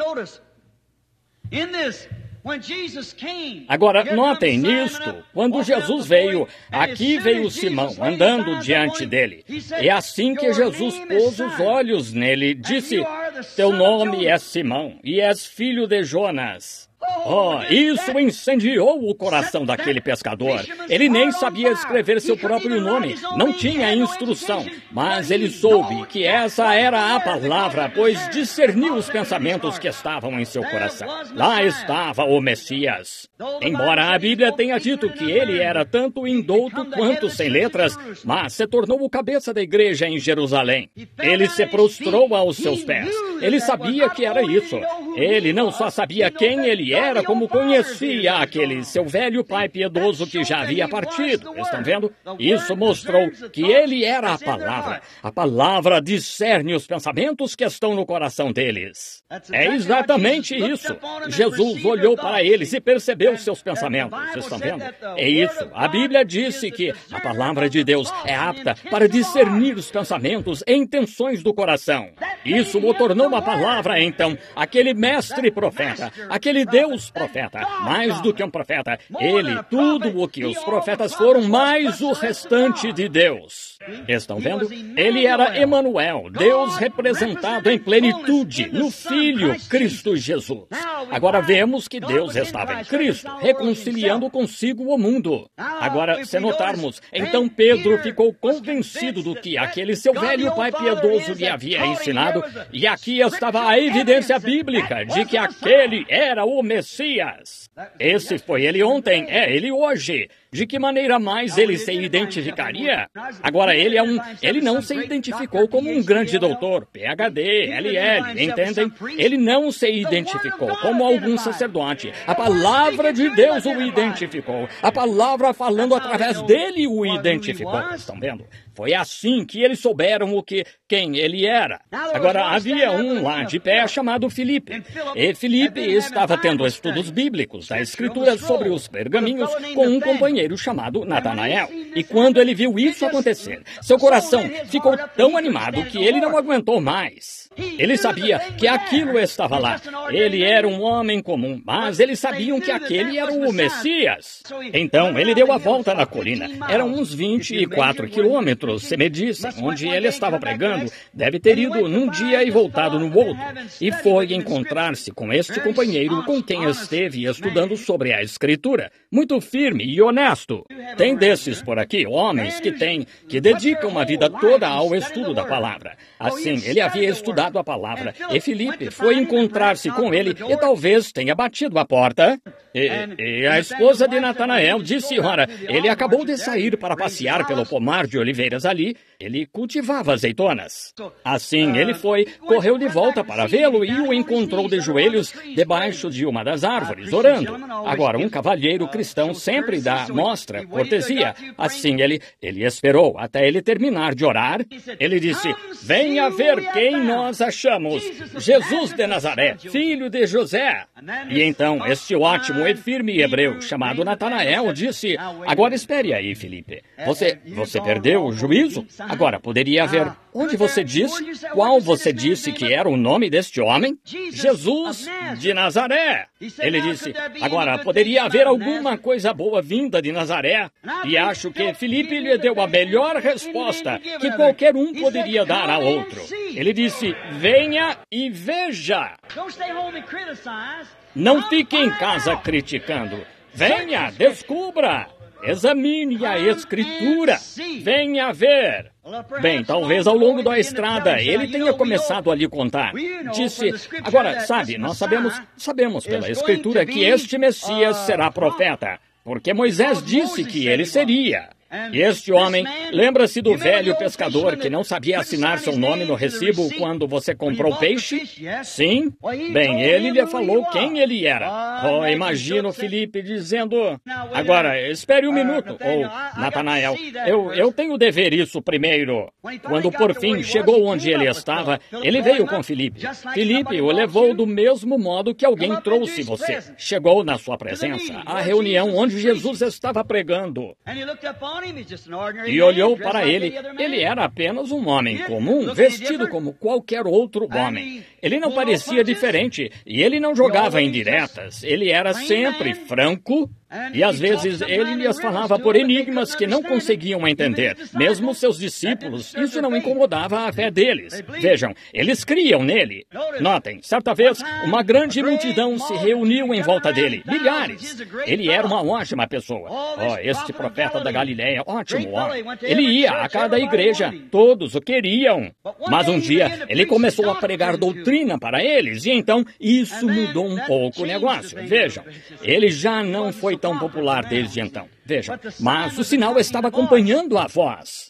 S1: Agora, notem nisto, quando Jesus veio, aqui veio Simão, andando diante dele. É assim que Jesus pôs os olhos nele, disse, teu nome é Simão, e és filho de Jonas. Oh, isso incendiou o coração daquele pescador. Ele nem sabia escrever seu próprio nome, não tinha instrução, mas ele soube que essa era a palavra, pois discerniu os pensamentos que estavam em seu coração. Lá estava o Messias. Embora a Bíblia tenha dito que ele era tanto indouto quanto sem letras, mas se tornou o cabeça da igreja em Jerusalém. Ele se prostrou aos seus pés. Ele sabia que era isso. Ele não só sabia quem ele era, como conhecia aquele seu velho pai piedoso que já havia partido. Estão vendo? Isso mostrou que ele era a palavra. A palavra discerne os pensamentos que estão no coração deles. É exatamente isso. Jesus olhou para eles e percebeu seus pensamentos. Estão vendo? É isso. A Bíblia disse que a palavra de Deus é apta para discernir os pensamentos e intenções do coração. Isso o tornou uma palavra, então, aquele mestre profeta, aquele Deus profeta, mais do que um profeta. Ele, tudo o que os profetas foram, mais o restante de Deus. Estão vendo? Ele era Emanuel, Deus representado em plenitude, no Filho Cristo Jesus. Agora vemos que Deus estava em Cristo, reconciliando consigo o mundo. Agora, se notarmos, então Pedro ficou convencido do que aquele seu velho pai piedoso lhe havia ensinado, e aqui estava a evidência bíblica de que aquele era o Messias. Esse foi ele ontem, é ele hoje. De que maneira mais ele se identificaria? Agora, ele é um, ele não se identificou como um grande doutor, P H D, L L, entendem? Ele não se identificou como algum sacerdote. A palavra de Deus o identificou. A palavra falando através dele o identificou. Estão vendo? Foi assim que eles souberam o que, quem ele era. Agora, havia um lá de pé chamado Filipe. E Filipe estava tendo estudos bíblicos da Escritura sobre os pergaminhos com um companheiro chamado Natanael. E quando ele viu isso acontecer, seu coração ficou tão animado que ele não aguentou mais. Ele sabia que aquilo estava lá. Ele era um homem comum, mas eles sabiam que aquele era o Messias. Então, ele deu a volta na colina. Eram uns vinte e quatro quilômetros. Se me dissem onde ele estava pregando, deve ter ido num dia e voltado no outro. E foi encontrar-se com este companheiro com quem esteve estudando sobre a Escritura. Muito firme e honesto. Tem desses por aqui, homens que têm, que dedicam a vida toda ao estudo da palavra. Assim, ele havia estudado a palavra. E Filipe foi encontrar-se com ele e talvez tenha batido a porta. E, e a esposa de Natanael disse, ora, ele acabou de sair para passear pelo pomar de oliveiras ali, ele cultivava azeitonas. Assim, ele foi, correu de volta para vê-lo e o encontrou de joelhos debaixo de uma das árvores, orando. Agora, um cavalheiro cristão sempre dá, mostra cortesia. Assim, ele, ele esperou até ele terminar de orar. Ele disse, venha ver quem nós achamos. Jesus de Nazaré, filho de José. E então, este ótimo e firme hebreu chamado Natanael disse, agora espere aí, Filipe. Você, você perdeu o juízo? Agora, poderia haver... Onde você disse? Qual você disse que era o nome deste homem? Jesus de Nazaré. Ele disse, agora, poderia haver alguma coisa boa vinda de Nazaré? E acho que Filipe lhe deu a melhor resposta que qualquer um poderia dar a outro. Ele disse, venha e veja. Não fique em casa criticando. Venha, descubra. Examine a Escritura. Venha ver. Bem, talvez ao longo da estrada ele tenha começado a lhe contar. Disse, agora, sabe, nós sabemos, sabemos pela Escritura que este Messias será profeta. porque Moisés disse que ele seria. E este homem, lembra-se do velho pescador que não sabia assinar seu nome no recibo quando você comprou peixe? Sim. Bem, ele lhe falou quem ele era. Oh, imagino Filipe dizendo... Agora, espere um minuto. Ou, Natanael, eu, eu tenho de ver isso primeiro. Quando por fim chegou onde ele estava, ele veio com Filipe. Filipe o levou do mesmo modo que alguém trouxe você. Chegou na sua presença, à reunião onde Jesus estava pregando. E olhou para ele. Ele era apenas um homem comum, vestido como qualquer outro homem. Ele não parecia diferente e ele não jogava indiretas. Ele era sempre franco. E às vezes ele lhes falava por enigmas que não conseguiam entender. Mesmo seus discípulos, isso não incomodava a fé deles. Vejam, eles criam nele. Notem, certa vez, uma grande multidão se reuniu em volta dele. Milhares. Ele era uma ótima pessoa. Oh, este profeta da Galileia, ótimo homem. Ele ia a cada igreja, todos o queriam. Mas um dia, ele começou a pregar doutrina para eles, e então isso mudou um pouco o negócio. Vejam, ele já não foi tão popular desde então. Vejam, mas o sinal estava acompanhando a voz.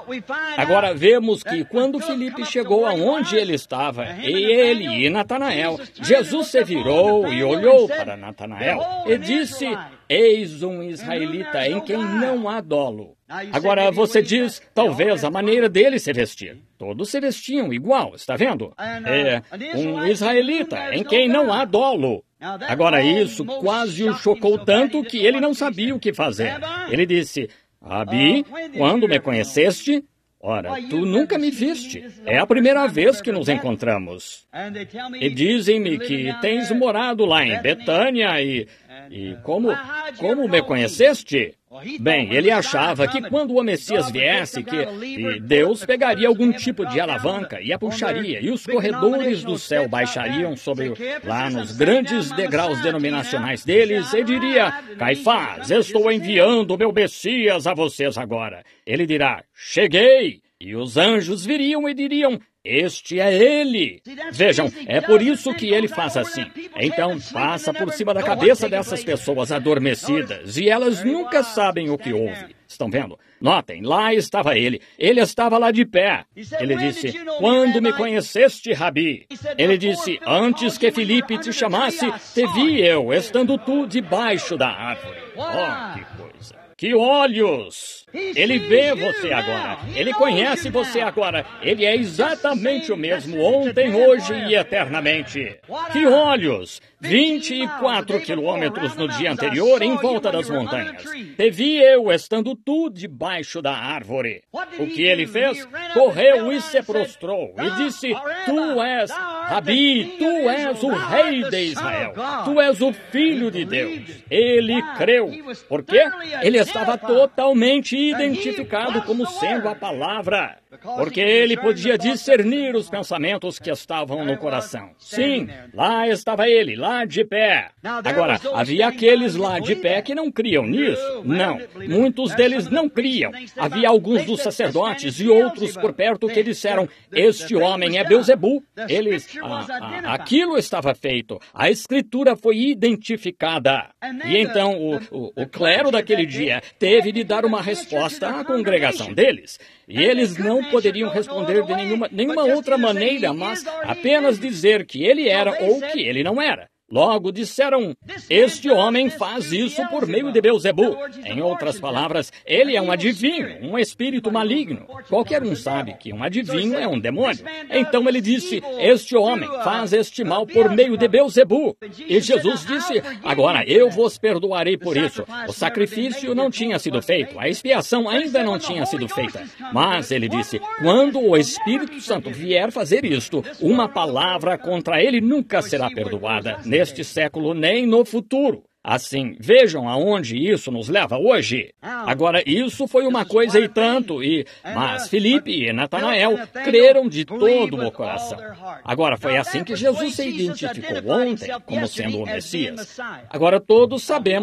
S1: Agora vemos que quando Filipe chegou aonde ele estava, e ele e Natanael, Jesus se virou e olhou para Natanael e disse, eis um israelita em quem não há dolo. Agora você diz, talvez a maneira dele se vestir. Todos se vestiam igual, está vendo? É um israelita em quem não há dolo. Agora isso quase o chocou tanto que ele não sabia o que fazer. Ele disse, Rabi, quando me conheceste, ora, tu nunca me viste. É a primeira vez que nos encontramos. E dizem-me que tens morado lá em Betânia e... E como, como me conheceste? Bem, ele achava que quando o Messias viesse, que, que Deus pegaria algum tipo de alavanca e a puxaria, e os corredores do céu baixariam sobre lá nos grandes degraus denominacionais deles, e diria, Caifás, estou enviando o meu Messias a vocês agora. Ele dirá, cheguei! E os anjos viriam e diriam, este é ele. Vejam, é por isso que ele faz assim. Então, passa por cima da cabeça dessas pessoas adormecidas, e elas nunca sabem o que houve. Estão vendo? Notem, lá estava ele. Ele estava lá de pé. Ele disse, quando me conheceste, Rabi? Ele disse, antes que Filipe te chamasse, te vi eu, estando tu debaixo da árvore. Oh, que coisa! Que olhos! Ele vê você agora. Ele conhece você agora. Ele é exatamente o mesmo ontem, hoje e eternamente. Que olhos! vinte e quatro quilômetros no dia anterior em volta das montanhas. Te vi eu estando tu debaixo da árvore. O que ele fez? Correu e se prostrou e disse, tu és Rabi, tu és o rei de Israel. Tu és o filho de Deus. Ele creu. Por quê? Ele estava totalmente identificado como sendo a palavra. Porque ele podia discernir os pensamentos que estavam no coração. Sim, lá estava ele, lá de pé. Agora, havia aqueles lá de pé que não criam nisso. Não, muitos deles não criam. Havia alguns dos sacerdotes e outros por perto que disseram, este homem é Belzebu. Eles, a, a, aquilo estava feito. A escritura foi identificada. E então o, o, o clero daquele dia teve de dar uma resposta à congregação deles. E eles não poderiam responder de nenhuma, nenhuma outra maneira, mas apenas dizer que ele era ou que ele não era. Logo disseram, este homem faz isso por meio de Belzebu. Em outras palavras, ele é um adivinho, um espírito maligno. Qualquer um sabe que um adivinho é um demônio. Então ele disse, este homem faz este mal por meio de Belzebu. E Jesus disse, agora eu vos perdoarei por isso. O sacrifício não tinha sido feito, a expiação ainda não tinha sido feita. Mas ele disse, quando o Espírito Santo vier fazer isto, uma palavra contra ele nunca será perdoada. Neste século, nem no futuro. Assim, vejam aonde isso nos leva hoje. Agora, isso foi uma coisa e tanto, e, mas Filipe e Natanael creram de todo o coração. Agora, foi assim que Jesus se identificou ontem como sendo o Messias. Agora, todos sabemos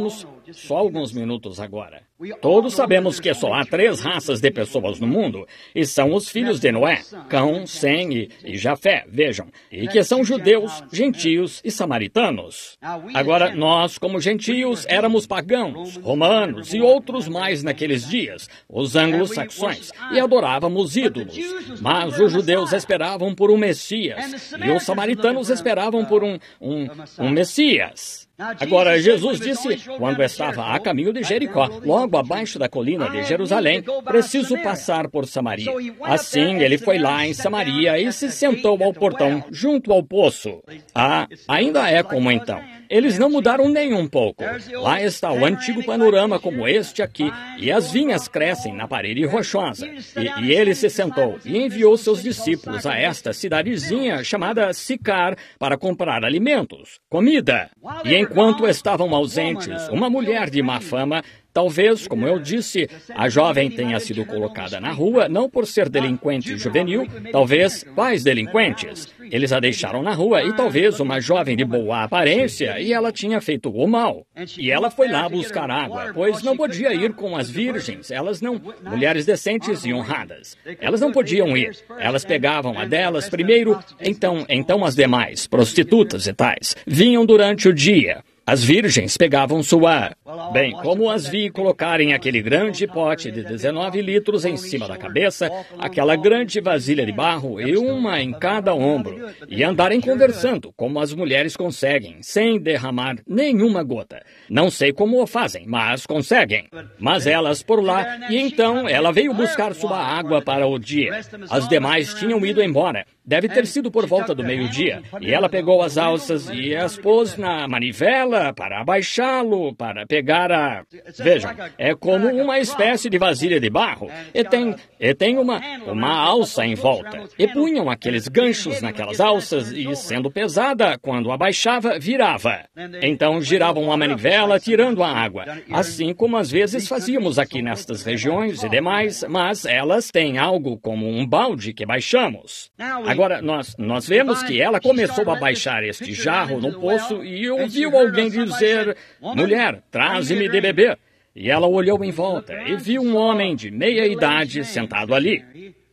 S1: só alguns minutos agora. Todos sabemos que só há três raças de pessoas no mundo, e são os filhos de Noé, Cão, Sem e, e Jafé, vejam, e que são judeus, gentios e samaritanos. Agora, nós, como gentios, éramos pagãos, romanos e outros mais naqueles dias, os anglo-saxões, e adorávamos ídolos. Mas os judeus esperavam por um Messias, e os samaritanos esperavam por um, um, um Messias. Agora, Jesus disse, quando estava a caminho de Jericó, logo abaixo da colina de Jerusalém, preciso passar por Samaria. Assim, ele foi lá em Samaria e se sentou ao portão, junto ao poço. Ah, ainda é como então. Eles não mudaram nem um pouco. Lá está o antigo panorama como este aqui, e as vinhas crescem na parede rochosa. E, e ele se sentou e enviou seus discípulos a esta cidadezinha chamada Sicar para comprar alimentos, comida. E enquanto estavam ausentes, uma mulher de má fama, talvez, como eu disse, a jovem tenha sido colocada na rua, não por ser delinquente juvenil, talvez pais delinquentes. Eles a deixaram na rua e talvez uma jovem de boa aparência e ela tinha feito o mal. E ela foi lá buscar água, pois não podia ir com as virgens, elas não, mulheres decentes e honradas. Elas não podiam ir. Elas pegavam a delas primeiro, então, então as demais, prostitutas e tais, vinham durante o dia. As virgens pegavam sua... Bem, como as vi colocarem aquele grande pote de dezenove litros em cima da cabeça, aquela grande vasilha de barro e uma em cada ombro, e andarem conversando, como as mulheres conseguem, sem derramar nenhuma gota. Não sei como o fazem, mas conseguem. Mas elas por lá, e então ela veio buscar sua água para o dia. As demais tinham ido embora. Deve ter sido por volta do meio-dia. E ela pegou as alças e as pôs na manivela para abaixá-lo, para pegar a... Vejam, é como uma espécie de vasilha de barro. E tem, e tem uma, uma alça em volta. E punham aqueles ganchos naquelas alças e, sendo pesada, quando abaixava, virava. Então giravam a manivela, tirando a água. Assim como às vezes fazíamos aqui nestas regiões e demais, mas elas têm algo como um balde que baixamos. Agora, nós, nós vemos que ela começou a baixar este jarro no poço e ouviu alguém dizer, mulher, traze-me de beber. E ela olhou em volta e viu um homem de meia idade sentado ali.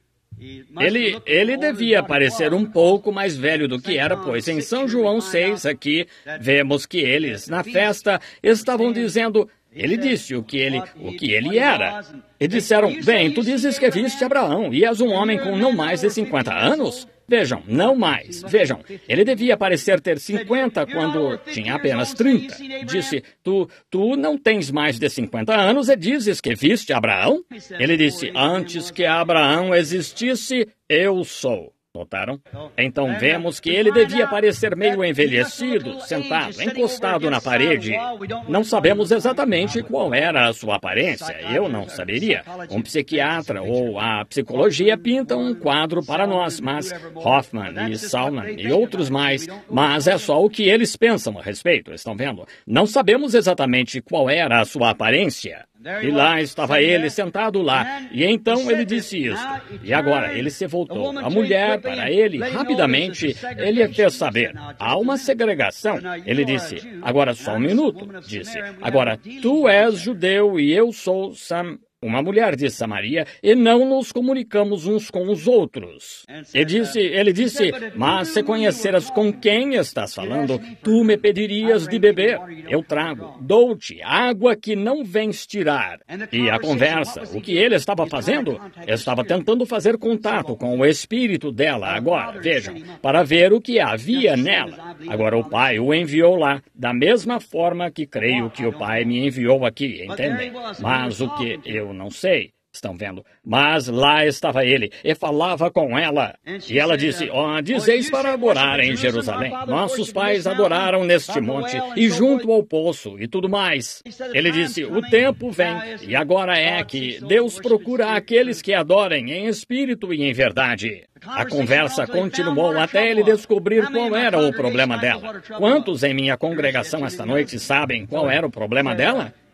S1: Ele, ele devia parecer um pouco mais velho do que era, pois em São João seis, aqui, vemos que eles, na festa, estavam dizendo... Ele disse o que ele, o que ele era. E disseram, bem, tu dizes que viste Abraão e és um homem com não mais de cinquenta anos? Vejam, não mais. Vejam, ele devia parecer ter cinquenta quando tinha apenas trinta. Disse, tu, tu não tens mais de cinquenta anos e dizes que viste Abraão? Ele disse, antes que Abraão existisse, eu sou. Notaram? Então vemos que ele devia parecer meio envelhecido, sentado, encostado na parede. Não sabemos exatamente qual era a sua aparência, eu não saberia. Um psiquiatra ou a psicologia pintam um quadro para nós, mas Hoffman e Salman e outros mais, mas é só o que eles pensam a respeito, estão vendo? Não sabemos exatamente qual era a sua aparência. E lá estava ele, sentado lá. E então ele disse isso. E agora ele se voltou. A mulher, para ele, rapidamente, ele fez saber. Há uma segregação. Ele disse, agora só um minuto. Disse, agora tu és judeu e eu sou sam... uma mulher de Samaria, e não nos comunicamos uns com os outros. E disse, ele disse, mas se conheceras com quem estás falando, tu me pedirias de beber. Eu trago, dou-te água que não vens tirar. E a conversa, o que ele estava fazendo? Estava tentando fazer contato com o espírito dela agora, vejam, para ver o que havia nela. Agora o pai o enviou lá, da mesma forma que creio que o pai me enviou aqui, entendem? Mas o que eu não sei, estão vendo? Mas lá estava ele, e falava com ela. E ela disse, ó, oh, dizeis para adorar em Jerusalém. Nossos pais adoraram neste monte, e junto ao poço, e tudo mais. Ele disse, o tempo vem, e agora é que Deus procura aqueles que adorem em espírito e em verdade. A conversa continuou até ele descobrir qual era o problema dela. Quantos em minha congregação esta noite sabem qual era o problema dela?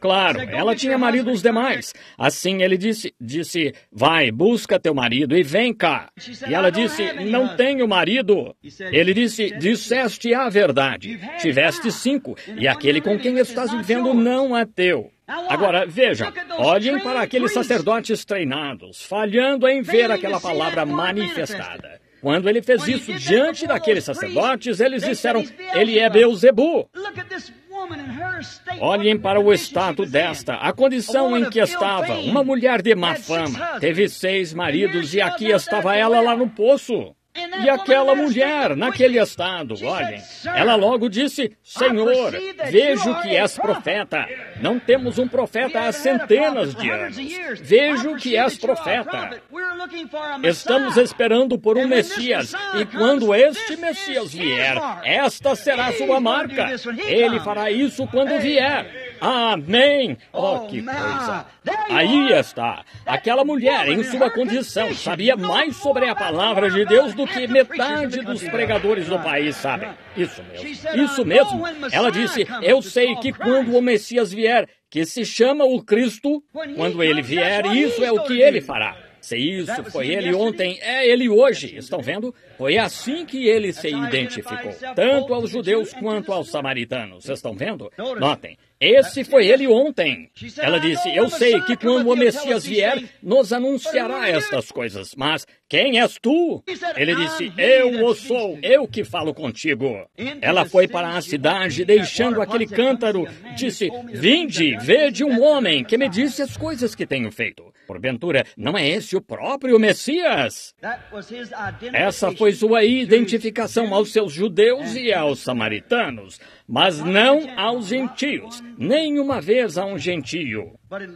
S1: claro, ela tinha maridos demais. Assim ele disse, disse, vai, busca teu marido e vem cá. E ela disse, não tenho marido. Ele disse, disseste a verdade. Tiveste cinco, e aquele com quem estás vivendo não é teu. Agora, vejam, olhem para aqueles sacerdotes treinados, falhando em ver aquela palavra manifestada. Quando ele fez isso diante daqueles sacerdotes, eles disseram, ele é Beelzebu. Olhem para o estado desta, a condição em que estava. Uma mulher de má fama, teve seis maridos e aqui estava ela lá no poço. E aquela mulher, naquele estado, olhem, ela logo disse, Senhor, vejo que és profeta. Não temos um profeta há centenas de anos. Vejo que és profeta. Estamos esperando por um Messias, e quando este Messias vier, esta será sua marca. Ele fará isso quando vier. Amém! Oh, que coisa! Aí está. Aquela mulher, em sua condição, sabia mais sobre a palavra de Deus do que metade dos pregadores do país sabem. Isso mesmo. Isso mesmo. Ela disse, eu sei que quando o Messias vier, que se chama o Cristo, quando ele vier, isso é o que ele fará. Se isso foi ele ontem, é ele hoje. Estão vendo? Foi assim que ele se identificou, tanto aos judeus quanto aos samaritanos. Estão vendo? Notem, esse foi ele ontem. Ela disse, eu sei que quando o Messias vier, nos anunciará estas coisas. Mas quem és tu? Ele disse, eu o sou, eu que falo contigo. Ela foi para a cidade, deixando aquele cântaro. Disse, vinde, vede um homem que me disse as coisas que tenho feito. Porventura, não é esse o próprio Messias? Essa foi sua identificação aos seus judeus e aos samaritanos, mas não aos gentios, nenhuma vez a um gentio.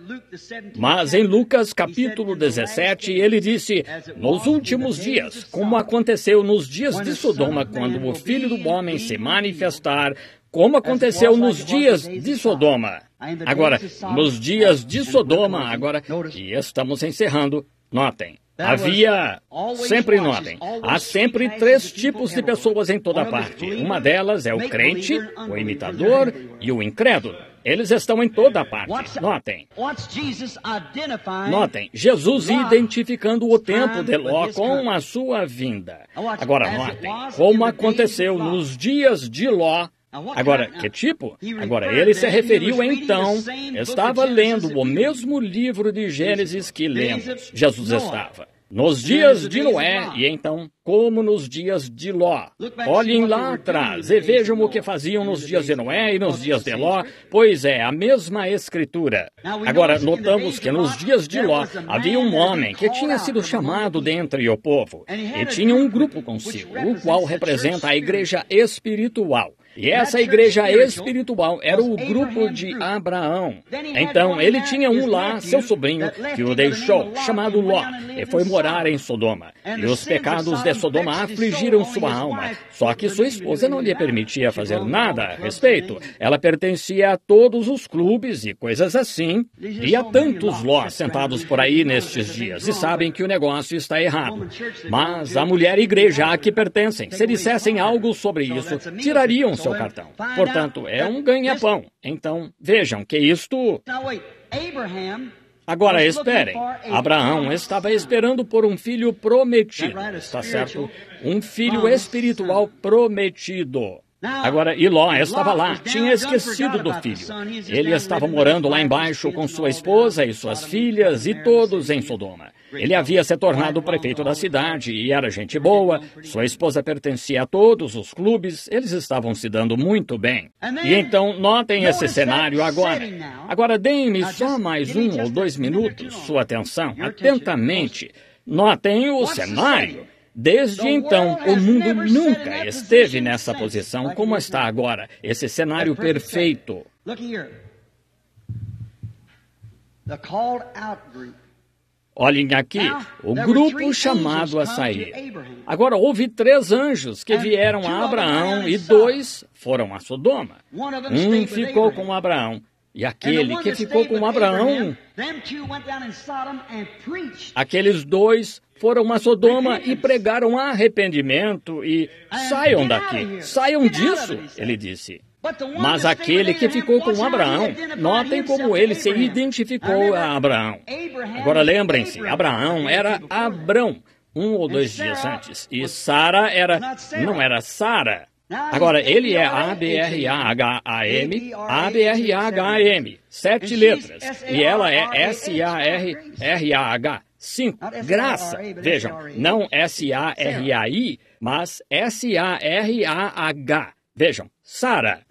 S1: Mas em Lucas capítulo dezessete, ele disse, nos últimos dias, como aconteceu nos dias de Sodoma, quando o Filho do Homem se manifestar, como aconteceu nos dias de Sodoma. Agora, nos dias de Sodoma, agora, e estamos encerrando, notem, havia, sempre notem, há sempre três tipos de pessoas em toda parte. Uma delas é o crente, o imitador e o incrédulo. Eles estão em toda parte. Notem. Notem, Jesus identificando o tempo de Ló com a sua vinda. Agora, notem, como aconteceu nos dias de Ló. Agora, que tipo? Agora, ele se referiu então, estava lendo o mesmo livro de Gênesis que lemos. Jesus estava nos dias de Noé, e então, como nos dias de Ló. Olhem lá atrás e vejam o que faziam nos dias de Noé e nos dias de Ló, pois é a mesma escritura. Agora, notamos que nos dias de Ló havia um homem que tinha sido chamado dentre o povo, e tinha um grupo consigo, o qual representa a igreja espiritual. E essa igreja espiritual era o grupo de Abraão. Então, ele tinha um lá, seu sobrinho, que o deixou, chamado Ló, e foi morar em Sodoma. E os pecados de Sodoma afligiram sua alma. Só que sua esposa não lhe permitia fazer nada a respeito. Ela pertencia a todos os clubes e coisas assim. E há tantos Ló sentados por aí nestes dias, e sabem que o negócio está errado. Mas a mulher e igreja a que pertencem, se dissessem algo sobre isso, tirariam seu cartão. Portanto, é um ganha-pão. Então, vejam que isto... Agora, esperem. Abraão estava esperando por um filho prometido. Está certo? Um filho espiritual prometido. Agora, e Ló estava lá, tinha esquecido do filho. Ele estava morando lá embaixo com sua esposa e suas filhas e todos em Sodoma. Ele havia se tornado prefeito da cidade e era gente boa, sua esposa pertencia a todos os clubes, eles estavam se dando muito bem. E então, notem esse cenário agora. Agora, deem-me só mais um ou dois minutos, sua atenção, atentamente. Notem o cenário. Desde então, o mundo nunca esteve nessa posição como está agora, esse cenário perfeito. Olhem aqui, o grupo chamado a sair. Agora, houve três anjos que vieram a Abraão e dois foram a Sodoma. Um ficou com Abraão. E aquele que ficou com Abraão, aqueles dois foram a Sodoma e pregaram arrependimento e saiam daqui, saiam disso, ele disse. Mas aquele que ficou com Abraão, notem como ele se identificou a Abraão. Agora lembrem-se, Abraão era Abrão, um ou dois dias antes, e Sara era, não era Sara. Agora, ele é A B R A H A M, A B R A H A M, sete letras, e ela é S A R R A H, cinco, graça. Vejam, não S A R A I, mas S A R A H. Vejam, Sara.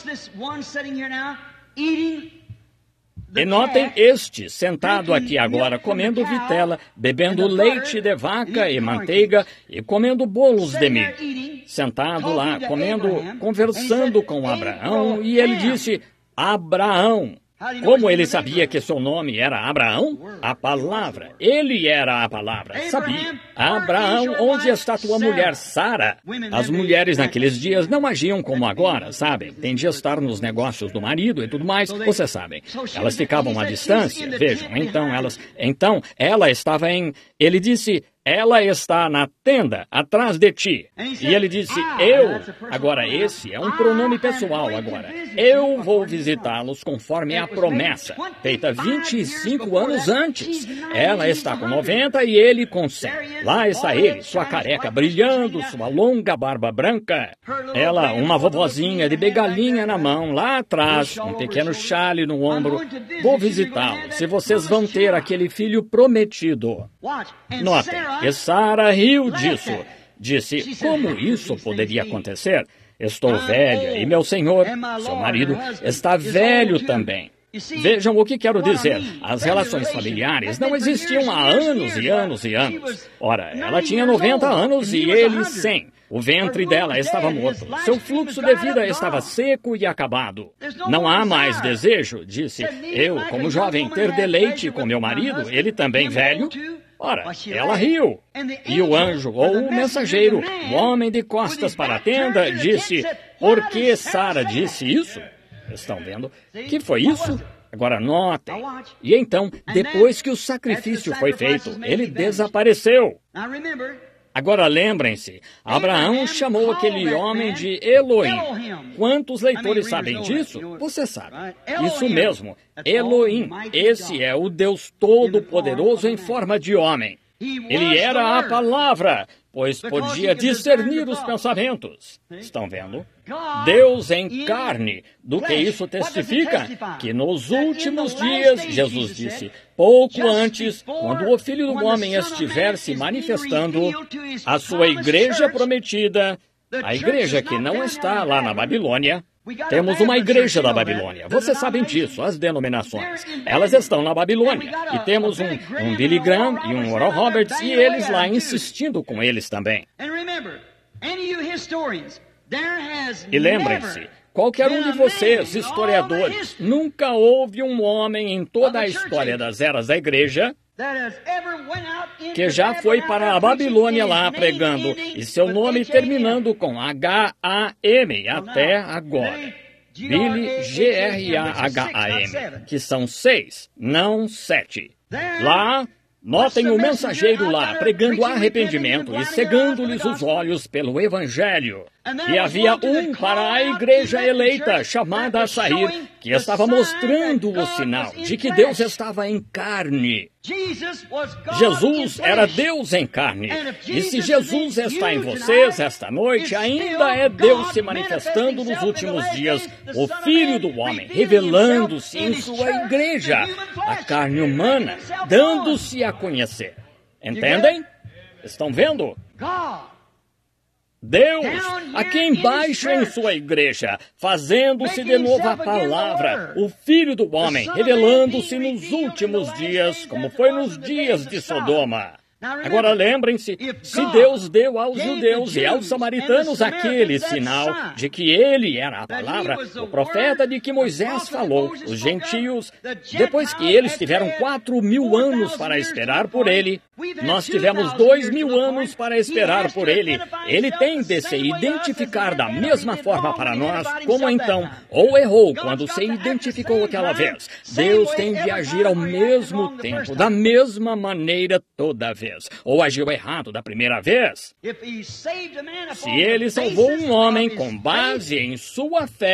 S1: E notem este, sentado aqui agora, comendo vitela, bebendo leite de vaca e manteiga e comendo bolos de milho. Sentado lá, comendo, conversando com Abraão, e ele disse, Abraão. Como ele sabia que seu nome era Abraão? A palavra. Ele era a palavra. Sabia. Abraão, onde está tua mulher Sara? As mulheres naqueles dias não agiam como agora, sabem? Tendiam a estar nos negócios do marido e tudo mais. Vocês sabem. Elas ficavam à distância. Vejam, então elas... Então, ela estava em... Ele disse... Ela está na tenda, atrás de ti. E ele disse, eu. Agora, esse é um pronome pessoal agora. Eu vou visitá-los conforme a promessa, feita vinte e cinco anos antes. Ela está com noventa e ele com cem. Lá está ele, sua careca brilhando, sua longa barba branca. Ela, uma vovozinha de begalinha na mão, lá atrás, um pequeno chale no ombro. Vou visitá-los, e vocês vão ter aquele filho prometido. Notem. E Sara riu disso. Disse, como isso poderia acontecer? Estou velha e meu senhor, seu marido, está velho também. Vejam o que quero dizer. As relações familiares não existiam há anos e anos e anos. Ora, ela tinha noventa anos e ele cem. O ventre dela estava morto. Seu fluxo de vida estava seco e acabado. Não há mais desejo, disse. Eu, como jovem, ter deleite com meu marido, ele também velho. Ora, ela riu. E o anjo, ou o mensageiro, o homem de costas para a tenda, disse, por que Sara disse isso? Estão vendo? Que foi isso? Agora notem. E então, depois que o sacrifício foi feito, ele desapareceu. Agora lembrem-se, Abraão chamou aquele homem de Elohim. Quantos leitores sabem disso? Você sabe. Isso mesmo, Elohim. Esse é o Deus Todo-Poderoso em forma de homem. Ele era a palavra, pois podia discernir os pensamentos. Estão vendo? Deus em carne. Do que isso testifica? Que nos últimos dias, Jesus disse, pouco antes, quando o Filho do Homem estiver se manifestando, a sua igreja prometida, a igreja que não está lá na Babilônia, temos uma igreja da Babilônia. Vocês sabem disso, as denominações. Elas estão na Babilônia. E temos um, um Billy Graham e um Oral Roberts, e eles lá insistindo com eles também. E lembrem-se, qualquer um de vocês, historiadores, nunca houve um homem em toda a história das eras da igreja que já foi para a Babilônia lá pregando, e seu nome terminando com H A M até agora. Billy, G R A H A M, que são seis, não sete. Lá, notem o mensageiro lá pregando arrependimento e cegando-lhes os olhos pelo Evangelho. E havia um para a igreja eleita, chamada a sair, que estava mostrando o sinal de que Deus estava em carne. Jesus era Deus em carne. E se Jesus está em vocês esta noite, ainda é Deus se manifestando nos últimos dias, o Filho do Homem, revelando-se em sua igreja, a carne humana, dando-se a conhecer. Entendem? Estão vendo? Deus, aqui embaixo em sua igreja, fazendo-se de novo a palavra, o Filho do Homem, revelando-se nos últimos dias, como foi nos dias de Sodoma. Agora lembrem-se, se Deus deu aos judeus e aos samaritanos aquele sinal de que ele era a palavra, o profeta de que Moisés falou, os gentios, depois que eles tiveram quatro mil anos para esperar por ele, nós tivemos dois mil anos para esperar por ele. Ele tem de se identificar da mesma forma para nós, como então, ou errou quando se identificou aquela vez. Deus tem de agir ao mesmo tempo, da mesma maneira toda vez. Ou agiu errado da primeira vez. Se ele salvou um homem com base em sua fé,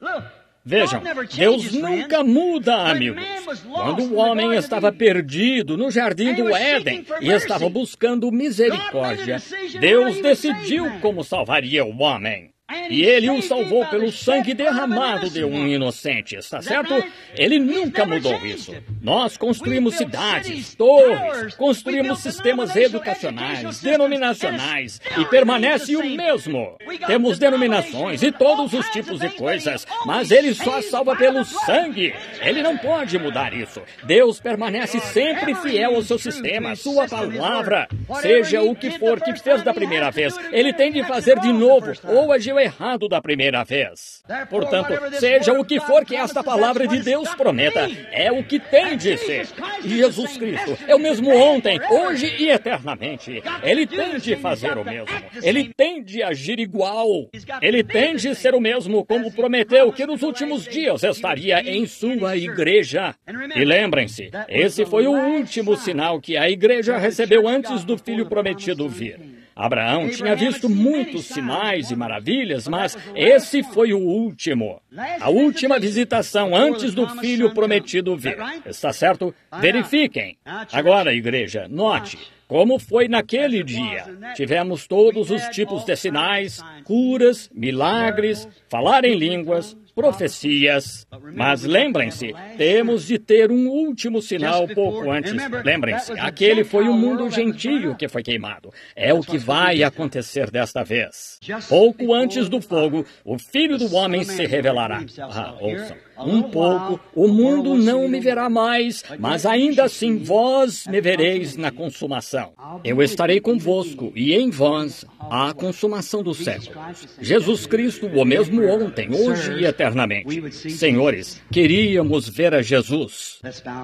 S1: Vejam, Deus nunca muda, amigos. Quando o homem estava perdido no jardim do Éden e estava buscando misericórdia, Deus decidiu como salvaria o homem. E ele o salvou pelo sangue derramado de um inocente, está certo? Ele nunca mudou isso. Nós construímos cidades, torres, construímos sistemas educacionais, denominacionais, e permanece o mesmo. Temos denominações e todos os tipos de coisas, mas ele só salva pelo sangue. Ele não pode mudar isso. Deus permanece sempre fiel ao seu sistema, à sua palavra. Seja o que for que fez da primeira vez, ele tem de fazer de novo, ou agiu errado da primeira vez. Portanto, seja o que for que esta palavra de Deus prometa, é o que tem de ser. Jesus Cristo é o mesmo ontem, hoje e eternamente. Ele tem de fazer o mesmo. Ele tem de agir igual. Ele tem de ser o mesmo, como prometeu que nos últimos dias estaria em sua igreja. E lembrem-se, esse foi o último sinal que a igreja recebeu antes do Filho prometido vir. Abraão tinha visto muitos sinais e maravilhas, mas esse foi o último. A última visitação antes do Filho prometido vir. Está certo? Verifiquem. Agora, igreja, note como foi naquele dia. Tivemos todos os tipos de sinais, curas, milagres, falar em línguas, profecias. Mas lembrem-se, temos de ter um último sinal pouco antes. Lembrem-se, aquele foi o mundo gentio que foi queimado. É o que vai acontecer desta vez. Pouco antes do fogo, o Filho do Homem se revelará. Ah, ouçam. Um pouco, o mundo não me verá mais, mas ainda assim vós me vereis na consumação. Eu estarei convosco e em vós a consumação dos séculos. Jesus Cristo, o mesmo ontem, hoje e eternamente. Senhores, queríamos ver a Jesus.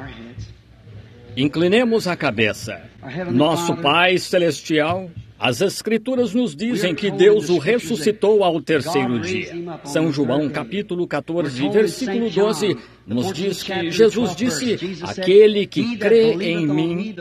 S1: Inclinemos a cabeça. Nosso Pai Celestial, as Escrituras nos dizem que Deus o ressuscitou ao terceiro dia. São João, capítulo quatorze, versículo doze, nos diz que Jesus disse, aquele que crê em mim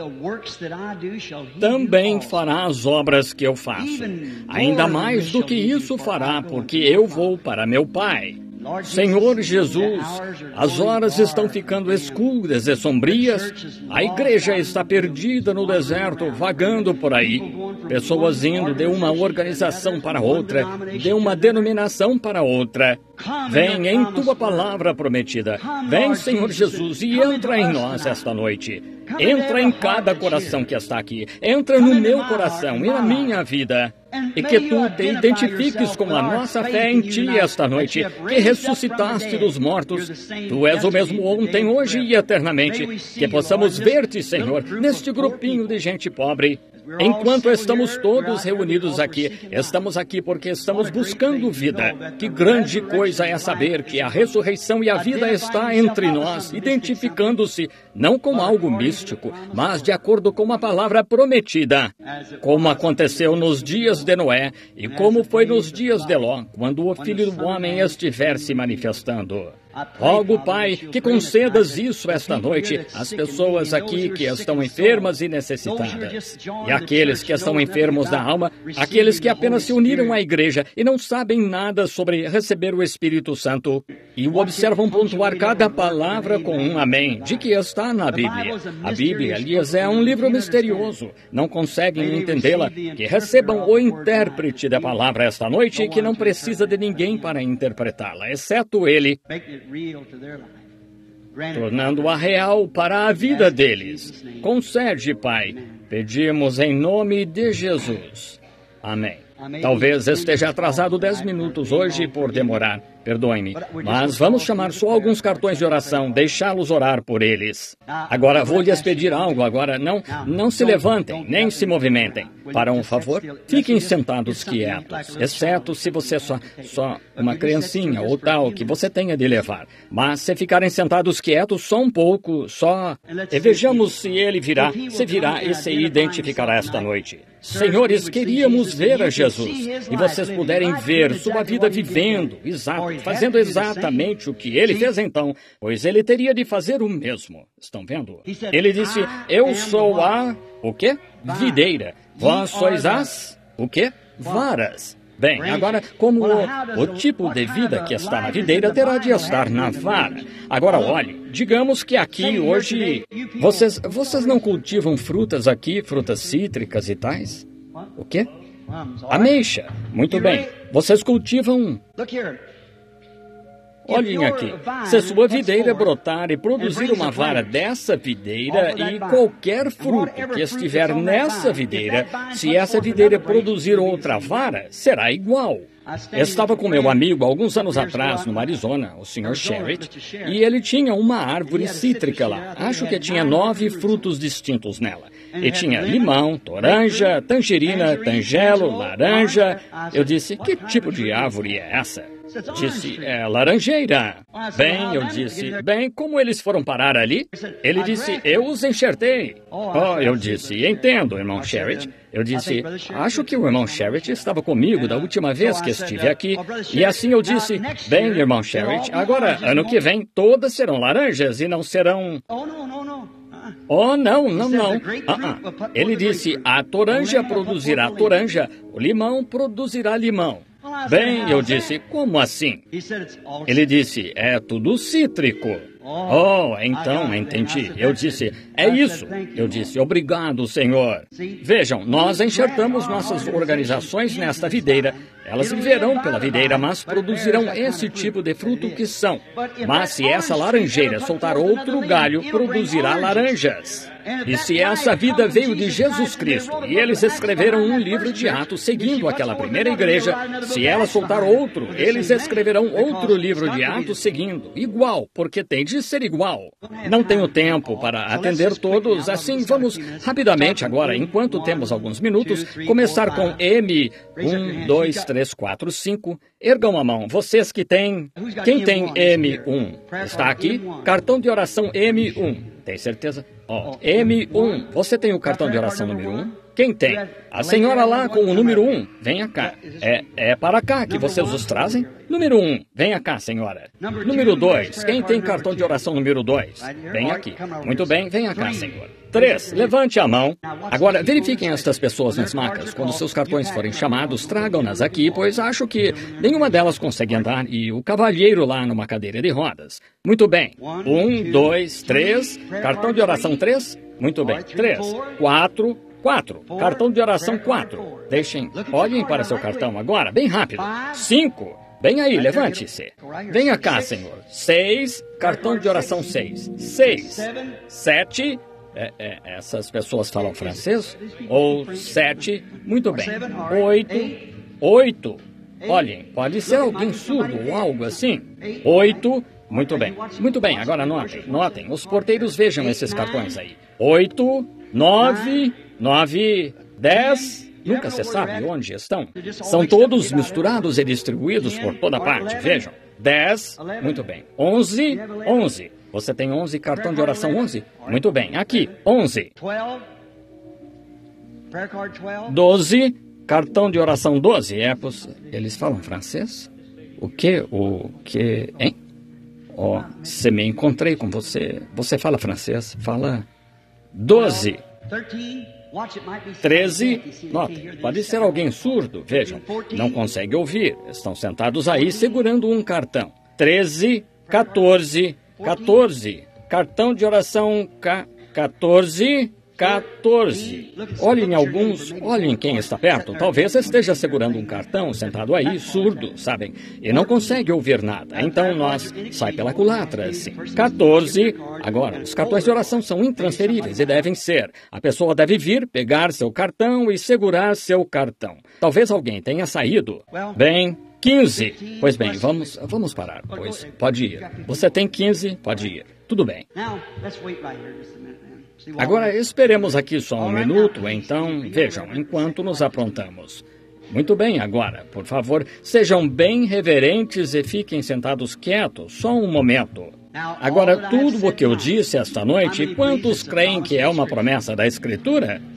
S1: também fará as obras que eu faço. Ainda mais do que isso fará, porque eu vou para meu Pai. Senhor Jesus, as horas estão ficando escuras e sombrias. A igreja está perdida no deserto, vagando por aí. Pessoas indo de uma organização para outra, de uma denominação para outra. Vem em tua palavra prometida. Vem, Senhor Jesus, e entra em nós esta noite. Entra em cada coração que está aqui. Entra no meu coração e na minha vida. E que tu te identifiques com a nossa fé em ti esta noite, que ressuscitaste dos mortos. Tu és o mesmo ontem, hoje e eternamente. Que possamos ver-te, Senhor, neste grupinho de gente pobre. Enquanto estamos todos reunidos aqui, estamos aqui porque estamos buscando vida. Que grande coisa é saber que a ressurreição e a vida está entre nós, identificando-se não com algo místico, mas de acordo com uma palavra prometida, como aconteceu nos dias de Noé e como foi nos dias de Ló, quando o Filho do Homem estiver se manifestando. Rogo, Pai, que concedas isso esta noite às pessoas aqui que estão enfermas e necessitadas. E aqueles que estão enfermos da alma, aqueles que apenas se uniram à igreja e não sabem nada sobre receber o Espírito Santo e o observam pontuar cada palavra com um amém, de que está na Bíblia. A Bíblia, aliás, é um livro misterioso. Não conseguem entendê-la, que recebam o intérprete da palavra esta noite, que não precisa de ninguém para interpretá-la, exceto ele, tornando-a real para a vida deles. Concede, Pai, pedimos em nome de Jesus. Amém. Talvez esteja atrasado dez minutos hoje por demorar. Perdoe-me, mas vamos chamar só alguns cartões de oração, deixá-los orar por eles. Agora, vou lhes pedir algo agora. Não, não se levantem, nem se movimentem. Para um favor, fiquem sentados quietos, exceto se você é só, só uma criancinha ou tal que você tenha de levar. Mas se ficarem sentados quietos só um pouco, só... E vejamos se ele virá, se virá e se identificará esta noite. Senhores, queríamos ver a Jesus, e vocês puderem ver sua vida vivendo, exato, fazendo exatamente o que ele fez então, pois ele teria de fazer o mesmo. Estão vendo? Ele disse, eu sou a... o quê? Videira. Vós sois as... o quê? Varas. Bem, agora, como o, o tipo de vida que está na videira terá de estar na vara. Agora, olhe, digamos que aqui hoje... Vocês, vocês não cultivam frutas aqui, frutas cítricas e tais? O quê? Ameixa. Muito bem. Vocês cultivam... Olhem aqui, se sua videira brotar e produzir uma vara dessa videira e qualquer fruto que estiver nessa videira, se essa videira produzir outra vara, será igual. Estava com meu amigo alguns anos atrás no Arizona, o senhor Sherritt, e ele tinha uma árvore cítrica lá. Acho que tinha nove frutos distintos nela. E tinha limão, toranja, tangerina, tangelo, laranja. Eu disse, que tipo de árvore é essa? Disse, é laranjeira. Bem, eu disse, bem, como eles foram parar ali? Ele disse, eu os enxertei. Oh, eu disse, entendo, irmão Sherritt. Eu disse, acho que o irmão Sherritt estava comigo da última vez que estive aqui. E assim eu disse, bem, irmão Sherritt, agora, ano que vem, todas serão laranjas e não serão... Oh, não, não, não. Uh-uh. Ele disse, a toranja produzirá toranja, o limão produzirá limão. Bem, eu disse, como assim? Ele disse, é tudo cítrico. Oh, então, entendi. Eu disse, é isso. Eu disse, obrigado, Senhor. Vejam, nós enxertamos nossas organizações nesta videira. Elas viverão pela videira, mas produzirão esse tipo de fruto que são. Mas se essa laranjeira soltar outro galho, produzirá laranjas. E se essa vida veio de Jesus Cristo, e eles escreveram um livro de Atos seguindo aquela primeira igreja, se ela soltar outro, eles escreverão outro livro de Atos seguindo, igual, porque tem de ser igual. Não tenho tempo para atender todos, assim vamos rapidamente agora, enquanto temos alguns minutos, começar com M um, dois, três, quatro, cinco. Ergam a mão, vocês que têm... Quem tem M um? Está aqui? Cartão de oração M um. Tem certeza? Ó, oh, M um. Você tem o cartão de oração número um? Quem tem? A senhora lá com o número um. Venha cá. É, é para cá que vocês os trazem? Número um. Venha cá, senhora. Número dois. Quem tem cartão de oração número dois? Vem aqui. Muito bem, venha cá, senhora. Três. Levante a mão. Agora, verifiquem estas pessoas nas macas. Quando seus cartões forem chamados, tragam-nas aqui, pois acho que nenhuma delas consegue andar e o cavalheiro lá numa cadeira de rodas. Muito bem. Um, dois, três. Cartão de oração três? Muito bem. Três. Quatro. Quatro. Cartão de oração quatro. Deixem, olhem para seu cartão agora, bem rápido. Cinco. Bem aí, levante-se. Venha cá, senhor. Seis. Cartão de oração seis. Seis. Sete. É, é, essas pessoas falam francês? Ou sete. Muito bem. Oito. Oito. Olhem, pode ser alguém surdo ou algo assim. Oito. Muito bem. Muito bem, agora notem. Notem, os porteiros vejam esses cartões aí. Oito. Nove. Nove. Dez. Nunca se sabe onde estão. São todos misturados e distribuídos por toda parte. Vejam. Dez. Muito bem. Onze. Onze. Você tem onze, cartão de oração onze? Muito bem. Aqui. Onze. Doze. Cartão de oração doze. É, eles falam francês? O que? O que? Hein? Oh, se me encontrei com você. Você fala francês? Fala. Doze. Treze. Notem, pode ser alguém surdo. Vejam, não consegue ouvir. Estão sentados aí segurando um cartão. Treze. Quatorze. Quatorze. Cartão de oração K. Quatorze. Quatorze. Olhem alguns, olhem quem está perto. Talvez esteja segurando um cartão, sentado aí, surdo, sabem? E não consegue ouvir nada. Então nós, sai pela culatra, assim. Quatorze. Agora, os cartões de oração são intransferíveis e devem ser. A pessoa deve vir, pegar seu cartão e segurar seu cartão. Talvez alguém tenha saído. Bem... quinze. Pois bem, vamos, vamos parar, pois pode ir. Você tem quinze, pode ir. Tudo bem. Agora, esperemos aqui só um minuto, então, vejam, enquanto nos aprontamos. Muito bem, agora, por favor, sejam bem reverentes e fiquem sentados quietos, só um momento. Agora, tudo o que eu disse esta noite, quantos creem que é uma promessa da Escritura?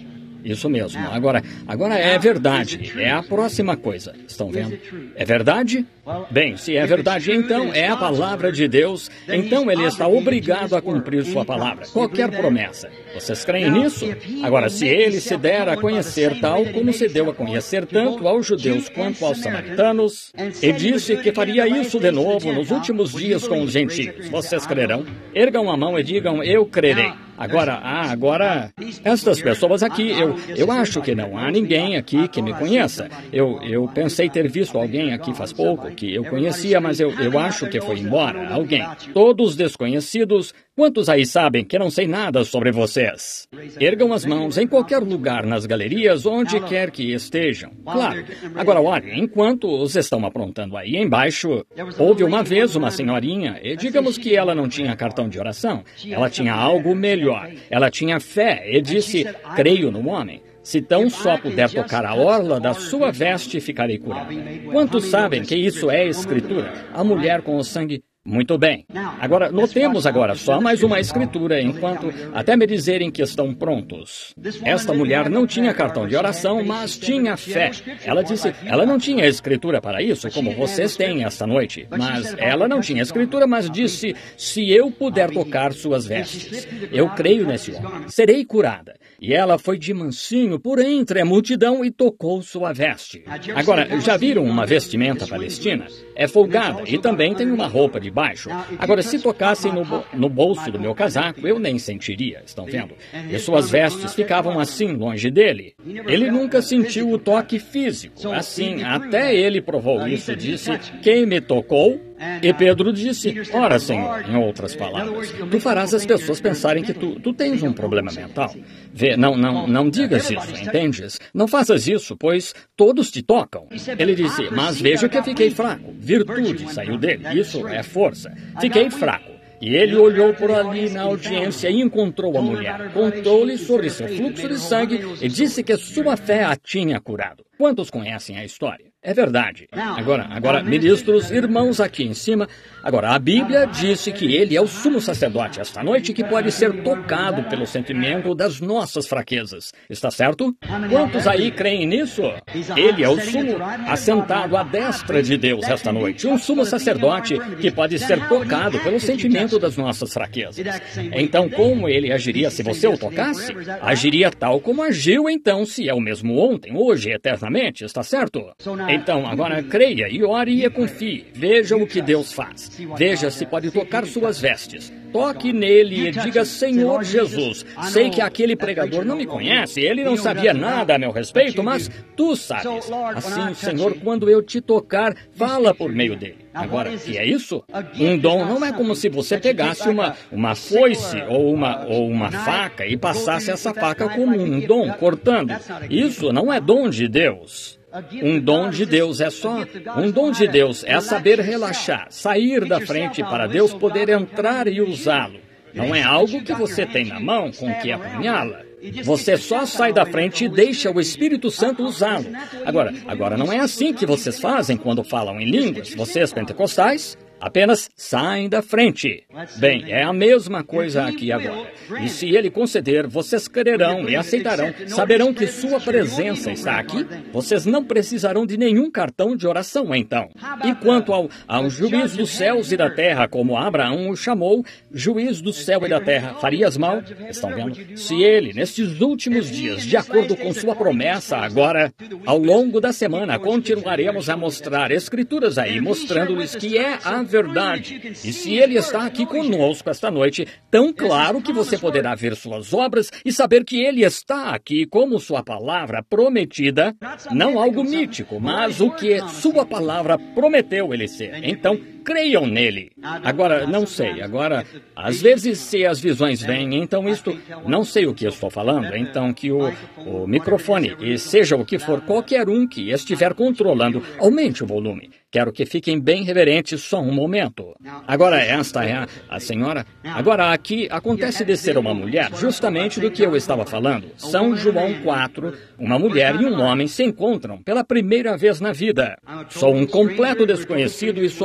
S1: Isso mesmo. Agora, agora é verdade. É a próxima coisa. Estão vendo? É verdade? Bem, se é verdade, então é a palavra de Deus. Então ele está obrigado a cumprir sua palavra. Qualquer promessa. Vocês creem nisso? Agora, se ele se der a conhecer tal como se deu a conhecer tanto aos judeus quanto aos samaritanos, e disse que faria isso de novo nos últimos dias com os gentios, vocês crerão? Ergam a mão e digam, eu crerei. Agora, ah, agora, estas pessoas aqui, eu, eu acho que não há ninguém aqui que me conheça. Eu, eu pensei ter visto alguém aqui faz pouco, que eu conhecia, mas eu, eu acho que foi embora, alguém. Todos desconhecidos, quantos aí sabem que não sei nada sobre vocês? Ergam as mãos em qualquer lugar nas galerias, onde quer que estejam. Claro. Agora, olhem, enquanto os estão aprontando aí embaixo, houve uma vez uma senhorinha, e digamos que ela não tinha cartão de oração, ela tinha algo melhor. Ela tinha fé e disse, creio no homem. Se tão só puder tocar a orla da sua veste, ficarei curada. Quantos sabem que isso é escritura? A mulher com o sangue... Muito bem. Agora, notemos agora só mais uma escritura, enquanto até me dizerem que estão prontos. Esta mulher não tinha cartão de oração, mas tinha fé. Ela disse, ela não tinha escritura para isso, como vocês têm esta noite. Mas ela não tinha escritura, mas disse, se eu puder tocar suas vestes, eu creio nesse homem, serei curada. E ela foi de mansinho por entre a multidão e tocou sua veste. Agora, já viram uma vestimenta palestina? É folgada e também tem uma roupa de baixo. Agora, se tocassem no, bo no bolso do meu casaco, eu nem sentiria, estão vendo? E suas vestes ficavam assim, longe dele. Ele nunca sentiu o toque físico. Assim, até ele provou isso, disse, quem me tocou? E Pedro disse, ora, Senhor, em outras palavras, tu farás as pessoas pensarem que tu, tu tens um problema mental. Vê, não, não, não digas isso, entendes? Não faças isso, pois todos te tocam. Ele disse, mas veja que eu fiquei fraco. Virtude saiu dele, isso é força. Fiquei fraco. E ele olhou por ali na audiência e encontrou a mulher. Contou-lhe sobre seu fluxo de sangue e disse que sua fé a tinha curado. Quantos conhecem a história? É verdade. Agora, agora, ministros, irmãos aqui em cima, agora, a Bíblia disse que ele é o sumo sacerdote esta noite que pode ser tocado pelo sentimento das nossas fraquezas. Está certo? Quantos aí creem nisso? Ele é o sumo assentado à destra de Deus esta noite. Um sumo sacerdote que pode ser tocado pelo sentimento das nossas fraquezas. Então, como ele agiria se você o tocasse? Agiria tal como agiu então, se é o mesmo ontem, hoje, eternamente. Está certo? Então, agora creia e ore e confie. Veja o que Deus faz. Veja se pode tocar suas vestes. Toque nele e diga, Senhor Jesus, sei que aquele pregador não me conhece, ele não sabia nada a meu respeito, mas tu sabes. Assim, Senhor, quando eu te tocar, fala por meio dele. Agora, o que é isso? Um dom não é como se você pegasse uma, uma foice ou uma, ou uma faca e passasse essa faca como um dom, cortando. Isso não é dom de Deus. Um dom de Deus é só... Um dom de Deus é saber relaxar, sair da frente para Deus poder entrar e usá-lo. Não é algo que você tem na mão com que apunhala. Você só sai da frente e deixa o Espírito Santo usá-lo. Agora, agora não é assim que vocês fazem quando falam em línguas, vocês pentecostais. Apenas saem da frente. Bem, é a mesma coisa aqui agora. E se ele conceder, vocês crerão e aceitarão, saberão que sua presença está aqui. Vocês não precisarão de nenhum cartão de oração, então. E quanto ao, ao juiz dos céus e da terra, como Abraão o chamou, juiz do céu e da terra, farias mal? Estão vendo? Se ele, nestes últimos dias, de acordo com sua promessa, agora, ao longo da semana, continuaremos a mostrar escrituras aí, mostrando-lhes que é a verdade. E se ele está aqui conosco esta noite, tão claro que você poderá ver suas obras e saber que ele está aqui como sua palavra prometida, não algo mítico, mas o que sua palavra prometeu ele ser. Então, creiam nele. Agora, não sei, agora, às vezes se as visões vêm, então isto, não sei o que eu estou falando, então que o, o microfone, e seja o que for, qualquer um que estiver controlando, aumente o volume. Quero que fiquem bem reverentes só um momento. Agora, esta é a, a senhora. Agora, aqui acontece de ser uma mulher, justamente do que eu estava falando. São João quatro, uma mulher e um homem se encontram pela primeira vez na vida. Sou um completo desconhecido e somos totalmente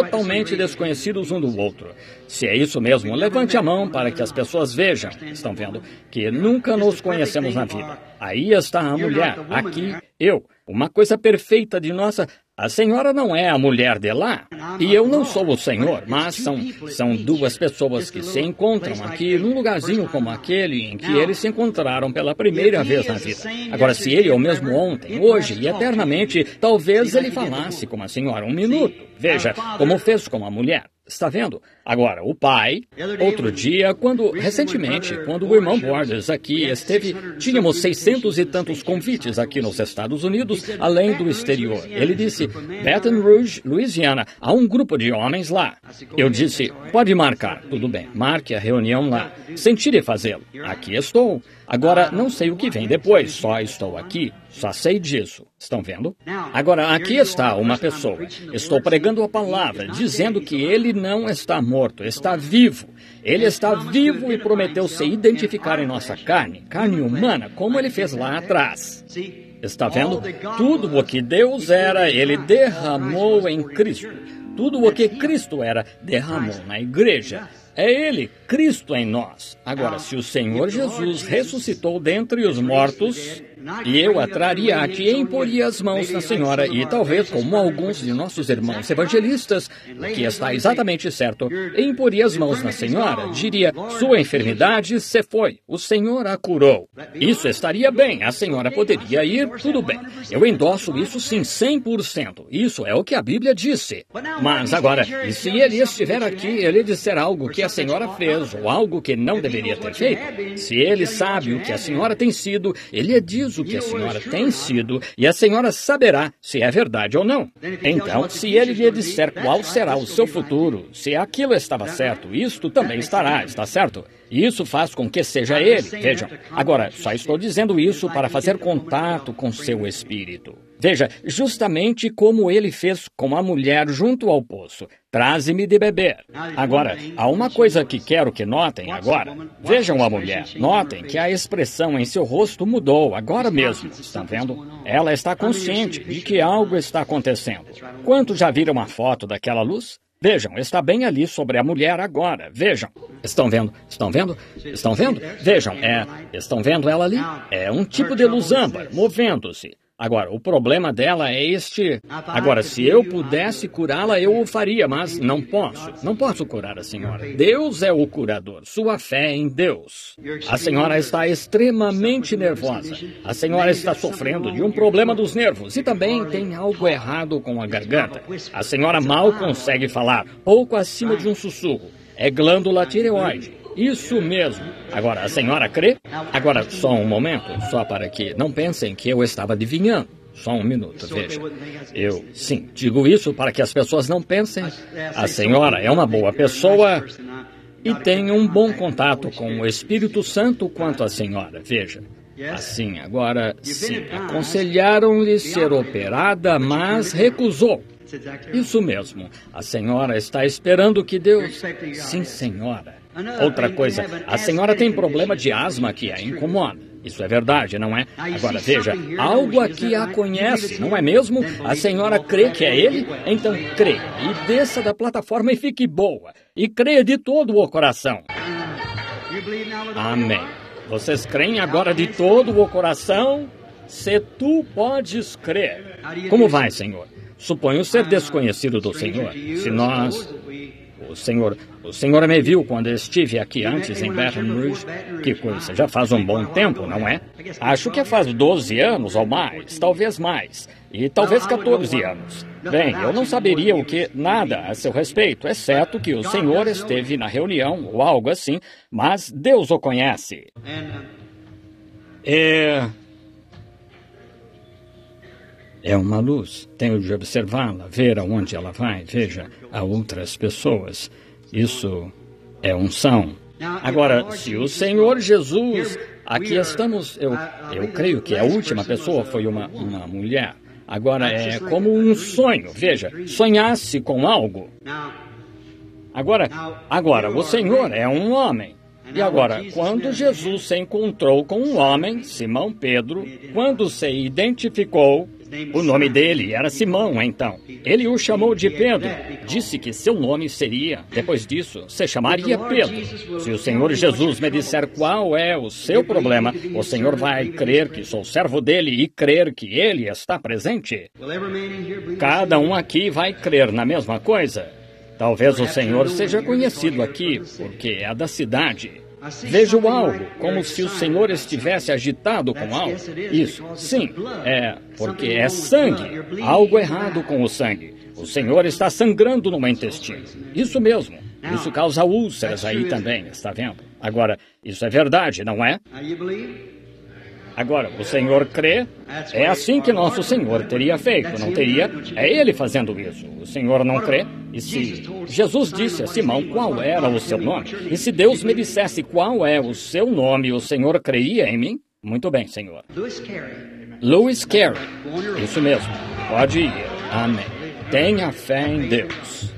S1: totalmente desconhecidos um do outro. Se é isso mesmo, levante a mão para que as pessoas vejam, estão vendo, que nunca nos conhecemos na vida. Aí está a mulher, aqui eu, uma coisa perfeita de nossa... A senhora não é a mulher de lá, e eu não sou o senhor, mas são, são duas pessoas que se encontram aqui num lugarzinho como aquele em que eles se encontraram pela primeira vez na vida. Agora, se ele é o mesmo ontem, hoje e eternamente, talvez ele falasse com a senhora um minuto. Veja, como fez com a mulher. Está vendo? Agora, o pai, outro dia, quando, recentemente, quando o irmão Borders aqui esteve, tínhamos seiscentos e tantos convites aqui nos Estados Unidos, além do exterior. Ele disse, Baton Rouge, Louisiana, há um grupo de homens lá. Eu disse, pode marcar. Tudo bem, marque a reunião lá. Sentirei fazê-lo. Aqui estou. Agora, não sei o que vem depois, só estou aqui, só sei disso. Estão vendo? Agora, aqui está uma pessoa. Estou pregando a palavra, dizendo que ele não está morto, está vivo. Ele está vivo e prometeu se identificar em nossa carne, carne humana, como ele fez lá atrás. Está vendo? Tudo o que Deus era, ele derramou em Cristo. Tudo o que Cristo era, derramou na igreja. É Ele, Cristo em nós. Agora, se o Senhor Jesus ressuscitou dentre os mortos, e eu a traria aqui e imporia as mãos na senhora, e talvez, como alguns de nossos irmãos evangelistas, que está exatamente certo, imporia as mãos na senhora, diria, sua enfermidade se foi, o Senhor a curou. Isso estaria bem, a senhora poderia ir, tudo bem. Eu endosso isso sim, cem por cento. Isso é o que a Bíblia disse. Mas agora, e se ele estiver aqui, ele disser algo que a senhora fez, ou algo que não deveria ter feito? Se ele sabe o que a senhora tem sido, ele diz o que a senhora tem sido, e a senhora saberá se é verdade ou não. Então, se ele lhe disser qual será o seu futuro, se aquilo estava certo, isto também estará, está certo? E isso faz com que seja ele. Vejam, agora, só estou dizendo isso para fazer contato com seu espírito. Veja, justamente como ele fez com a mulher junto ao poço. Traze-me de beber. Agora, há uma coisa que quero que notem agora. Vejam a mulher. Notem que a expressão em seu rosto mudou agora mesmo. Estão vendo? Ela está consciente de que algo está acontecendo. Quantos já viram uma foto daquela luz? Vejam, está bem ali sobre a mulher agora. Vejam. Estão vendo? Estão vendo? Estão vendo? Vejam, é... Estão vendo ela ali? É um tipo de luz âmbar, movendo-se. Agora, o problema dela é este... Agora, se eu pudesse curá-la, eu o faria, mas não posso. Não posso curar a senhora. Deus é o curador. Sua fé é em Deus. A senhora está extremamente nervosa. A senhora está sofrendo de um problema dos nervos e também tem algo errado com a garganta. A senhora mal consegue falar, pouco acima de um sussurro. É glândula tireoide. Isso mesmo. Agora, a senhora crê? Agora, só um momento, só para que não pensem que eu estava adivinhando. Só um minuto, veja. Eu, sim, digo isso para que as pessoas não pensem. A senhora é uma boa pessoa e tem um bom contato com o Espírito Santo quanto a senhora, veja. Assim, agora, sim, aconselharam-lhe ser operada, mas recusou. Isso mesmo. A senhora está esperando que Deus... Sim, senhora. Outra coisa, a senhora tem problema de asma que a incomoda. Isso é verdade, não é? Agora, veja, algo aqui a conhece, não é mesmo? A senhora crê que é ele? Então creia e desça da plataforma e fique boa. E creia de todo o coração. Amém. Vocês creem agora de todo o coração? Se tu podes crer. Como vai, Senhor? Suponho ser desconhecido do Senhor. Se nós... O Senhor, o Senhor me viu quando estive aqui antes em Baton Rouge. Que coisa, já faz um bom tempo, não é? Acho que faz doze anos ou mais, talvez mais. E talvez quatorze anos. Bem, eu não saberia o que, nada a seu respeito, exceto que o Senhor esteve na reunião ou algo assim, mas Deus o conhece. É... É uma luz. Tenho de observá-la, ver aonde ela vai. Veja, há outras pessoas. Isso é unção. Agora, se o Senhor Jesus... Aqui estamos... Eu, eu creio que a última pessoa foi uma, uma mulher. Agora, é como um sonho. Veja, sonhasse com algo. Agora, agora, o Senhor é um homem. E agora, quando Jesus se encontrou com um homem, Simão Pedro, quando se identificou, O nome dele era Simão, então. Ele o chamou de Pedro. Disse que seu nome seria, depois disso, se chamaria Pedro. Se o Senhor Jesus me disser qual é o seu problema, o Senhor vai crer que sou servo dele e crer que ele está presente. Cada um aqui vai crer na mesma coisa. Talvez o Senhor seja conhecido aqui, porque é da cidade. Vejo algo, como se o Senhor estivesse agitado com algo. Isso, sim, é porque é sangue. Algo errado com o sangue. O Senhor está sangrando no meu intestino. Isso mesmo. Isso causa úlceras aí também, está vendo? Agora, isso é verdade, não é? Agora, o Senhor crê? É assim que nosso Senhor teria feito, não teria? É Ele fazendo isso. O Senhor não crê? E se Jesus disse a Simão qual era o seu nome? E se Deus me dissesse qual é o seu nome, o Senhor creria em mim? Muito bem, Senhor. Lewis Carey. Isso mesmo. Pode ir. Amém. Tenha fé em Deus.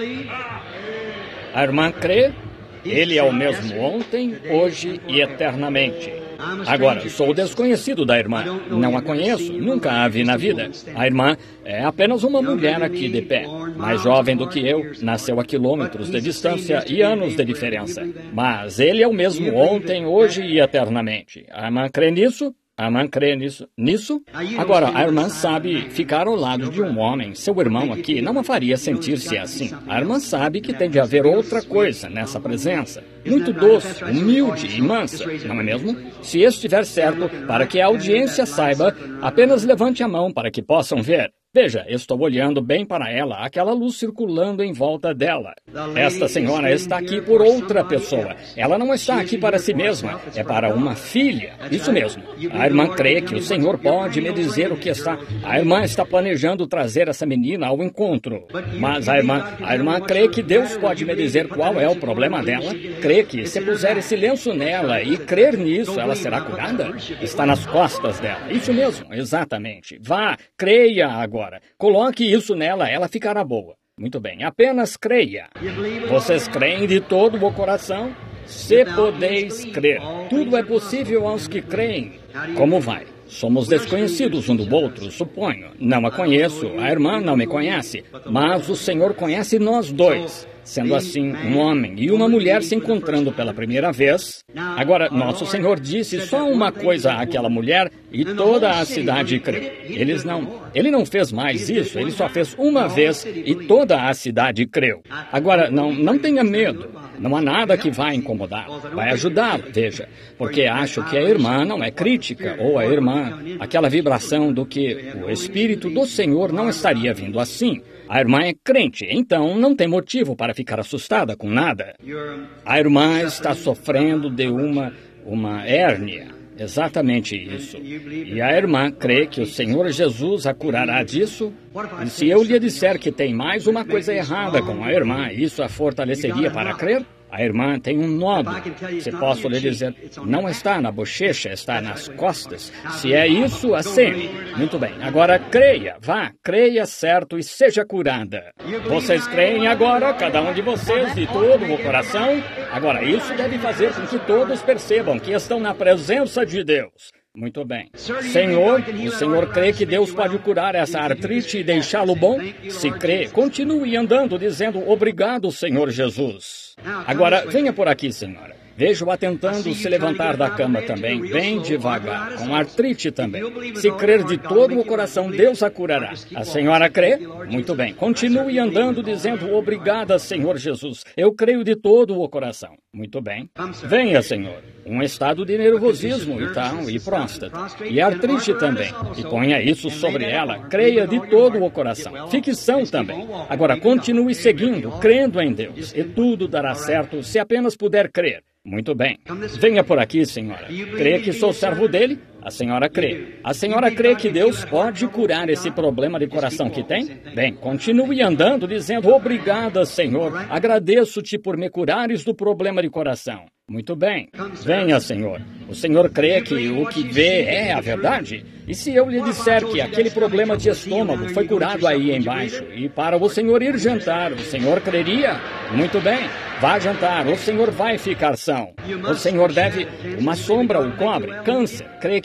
S1: A irmã crê? Ele é o mesmo ontem, hoje e eternamente. Agora, sou desconhecido da irmã. Não a conheço, nunca a vi na vida. A irmã é apenas uma mulher aqui de pé, mais jovem do que eu, nasceu a quilômetros de distância e anos de diferença. Mas ele é o mesmo ontem, hoje e eternamente. A irmã crê nisso? A irmã crê nisso? Nisso? Agora, a irmã sabe ficar ao lado de um homem, seu irmão aqui, não a faria sentir-se assim. A irmã sabe que tem de haver outra coisa nessa presença. Muito doce, humilde e mansa, não é mesmo? Se estiver certo, para que a audiência saiba, apenas levante a mão para que possam ver. Veja, estou olhando bem para ela, aquela luz circulando em volta dela. Esta senhora está aqui por outra pessoa. Ela não está aqui para si mesma, é para uma filha. Isso mesmo. A irmã crê que o Senhor pode me dizer o que está... A irmã está planejando trazer essa menina ao encontro. Mas a irmã, a irmã crê que Deus pode me dizer qual é o problema dela. Crê que se puser esse lenço nela e crer nisso, ela será curada? Está nas costas dela. Isso mesmo, exatamente. Vá, creia agora. Coloque isso nela, ela ficará boa. Muito bem, apenas creia. Vocês creem de todo o coração? Se podeis crer, tudo é possível aos que creem. Como vai? Somos desconhecidos um do outro, suponho. Não a conheço, a irmã não me conhece, mas o Senhor conhece nós dois. Sendo assim, um homem e uma mulher se encontrando pela primeira vez. Agora, nosso Senhor disse só uma coisa àquela mulher e toda a cidade creu. Eles não, ele não fez mais isso, ele só fez uma vez e toda a cidade creu. Agora, não, não tenha medo. Não há nada que vai incomodá-lo. Vai ajudá-lo, veja. Porque acho que a irmã não é crítica, ou a irmã, aquela vibração do que o Espírito do Senhor não estaria vindo assim. A irmã é crente, então não tem motivo para ficar assustada com nada. A irmã está sofrendo de uma, uma hérnia. Exatamente isso. E a irmã crê que o Senhor Jesus a curará disso? E se eu lhe disser que tem mais uma coisa errada com a irmã, isso a fortaleceria para crer? A irmã tem um nódulo. Se posso lhe dizer, não está na bochecha, está nas costas. Se é isso, assim. Muito bem. Agora creia, vá, creia certo e seja curada. Vocês creem agora, cada um de vocês, de todo o coração? Agora, isso deve fazer com que todos percebam que estão na presença de Deus. Muito bem. Senhor, o Senhor crê que Deus pode curar essa artrite e deixá-lo bom? Se crê, continue andando dizendo obrigado, Senhor Jesus. Agora, venha por aqui, senhora. Vejo-a tentando se levantar da cama também, bem devagar, com artrite também. Se crer de todo o coração, Deus a curará. A senhora crê? Muito bem. Continue andando dizendo obrigada, Senhor Jesus. Eu creio de todo o coração. Muito bem. Venha, Senhor. Um estado de nervosismo e tal, e próstata. E artrite também. E ponha isso sobre ela. Creia de todo o coração. Fique são também. Agora, continue seguindo, crendo em Deus. E tudo dará certo se apenas puder crer. Muito bem. Venha por aqui, senhora. Crê que sou servo dele? A senhora crê. A senhora crê que Deus pode curar esse problema de coração que tem? Bem, continue andando dizendo obrigada, Senhor. Agradeço-te por me curares do problema de coração. Muito bem. Venha, Senhor. O Senhor crê que o que vê é a verdade? E se eu lhe disser que aquele problema de estômago foi curado aí embaixo e para o Senhor ir jantar, o Senhor creria? Muito bem. Vá jantar, o Senhor vai ficar são. O Senhor deve... Uma sombra o cobre, câncer. Crê que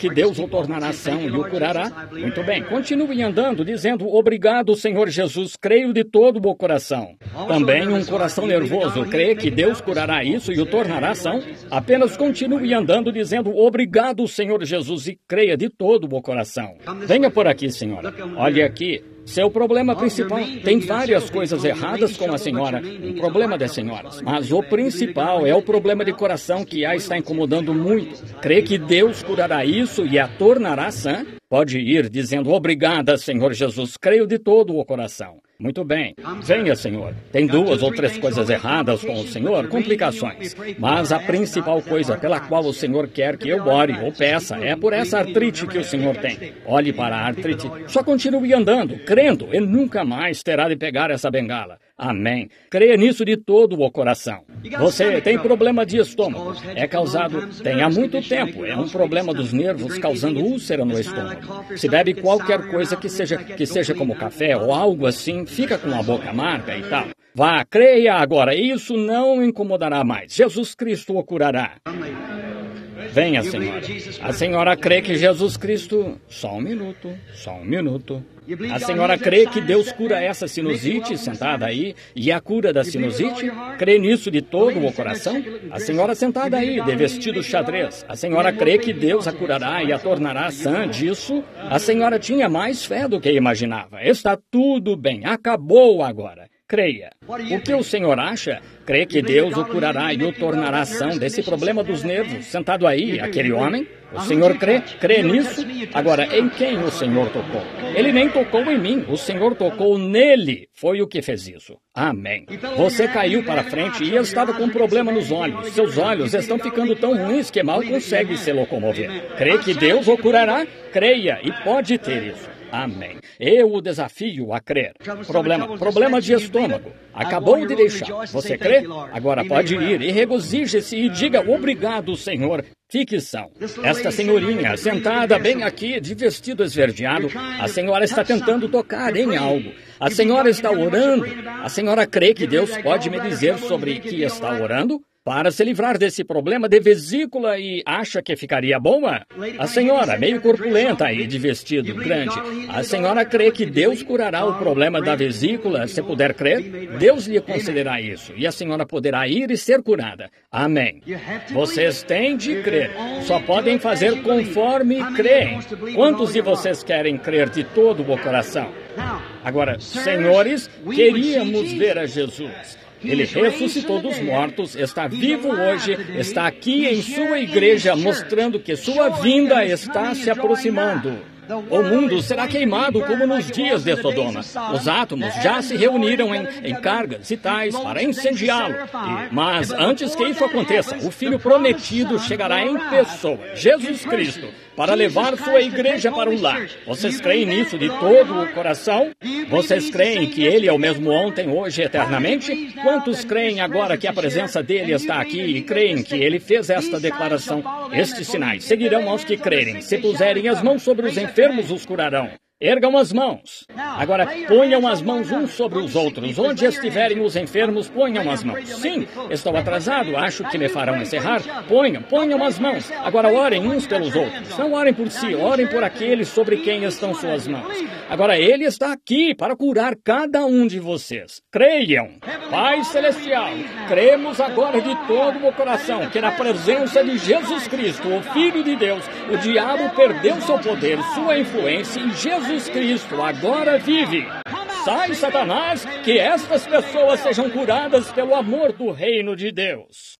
S1: que Deus o tornará são e o curará? Muito bem, continue andando, dizendo, obrigado, Senhor Jesus, creio de todo o coração. Também um coração nervoso crê que Deus curará isso e o tornará são? Apenas continue andando, dizendo, obrigado, Senhor Jesus, e creia de todo o coração. Venha por aqui, senhora. Olhe aqui. Seu problema principal tem várias coisas erradas com a senhora, um problema das senhoras. Mas o principal é o problema de coração que a está incomodando muito. Crê que Deus curará isso e a tornará sã? Pode ir dizendo, obrigada, Senhor Jesus, creio de todo o coração. Muito bem. Venha, Senhor. Tem duas ou três coisas erradas com o Senhor, complicações. Mas a principal coisa pela qual o Senhor quer que eu ore ou peça é por essa artrite que o Senhor tem. Olhe para a artrite. Só continue andando, crendo, e nunca mais terá de pegar essa bengala. Amém. Creia nisso de todo o coração. Você tem problema de estômago. É causado, tem há muito tempo. É um problema dos nervos causando úlcera no estômago. Se bebe qualquer coisa que seja, que seja como café ou algo assim, fica com a boca amarga e tal. Vá, creia agora. Isso não o incomodará mais. Jesus Cristo o curará. Venha, senhora. A senhora crê que Jesus Cristo... Só um minuto, só um minuto. A senhora crê que Deus cura essa sinusite sentada aí e a cura da sinusite? Crê nisso de todo o coração? A senhora sentada aí, de vestido xadrez. A senhora crê que Deus a curará e a tornará sã disso? A senhora tinha mais fé do que imaginava. Está tudo bem. Acabou agora. Creia. O que o senhor acha? Crê que Deus o curará e o tornará são desse problema dos nervos, sentado aí, aquele homem? O senhor crê? Crê nisso? Agora, em quem o senhor tocou? Ele nem tocou em mim, o senhor tocou nele. Foi o que fez isso. Amém. Você caiu para frente e estava com um problema nos olhos. Seus olhos estão ficando tão ruins que mal consegue se locomover. Crê que Deus o curará? Creia e pode ter isso. Amém. Eu o desafio a crer. Problema, problema de estômago. Acabou de deixar. Você crê? Agora pode ir e regozije-se e diga obrigado, Senhor. Fique são. Esta senhorinha, sentada bem aqui, de vestido esverdeado, a senhora está tentando tocar em algo. A senhora está orando. A senhora crê que Deus pode me dizer sobre que está orando? Para se livrar desse problema de vesícula e acha que ficaria boa? A senhora, meio corpulenta e de vestido grande, a senhora crê que Deus curará o problema da vesícula, se puder crer? Deus lhe concederá isso, e a senhora poderá ir e ser curada. Amém. Vocês têm de crer. Só podem fazer conforme creem. Quantos de vocês querem crer de todo o coração? Agora, senhores, queríamos ver a Jesus. Ele ressuscitou dos mortos, está vivo hoje, está aqui em sua igreja, mostrando que sua vinda está se aproximando. O mundo será queimado como nos dias de Sodoma. Os átomos já se reuniram em, em cargas e tais para incendiá-lo. E, mas antes que isso aconteça, o Filho prometido chegará em pessoa, Jesus Cristo, para levar sua igreja para um lar. Vocês creem nisso de todo o coração? Vocês creem que Ele é o mesmo ontem, hoje e eternamente? Quantos creem agora que a presença dEle está aqui e creem que Ele fez esta declaração? Estes sinais seguirão aos que crerem. Se puserem as mãos sobre os enfermos, os curarão. Ergam as mãos. Agora, ponham as mãos uns sobre os outros. Onde estiverem os enfermos, ponham as mãos. Sim, estou atrasado, acho que me farão encerrar. Ponham, ponham as mãos. Agora orem uns pelos outros. Não orem por si, orem por aqueles sobre quem estão suas mãos. Agora, Ele está aqui para curar cada um de vocês. Creiam. Pai Celestial, cremos agora de todo o coração que na presença de Jesus Cristo, o Filho de Deus, o diabo perdeu seu poder, sua influência e Jesus Jesus Cristo agora vive. Sai, Satanás, que estas pessoas sejam curadas pelo amor do reino de Deus.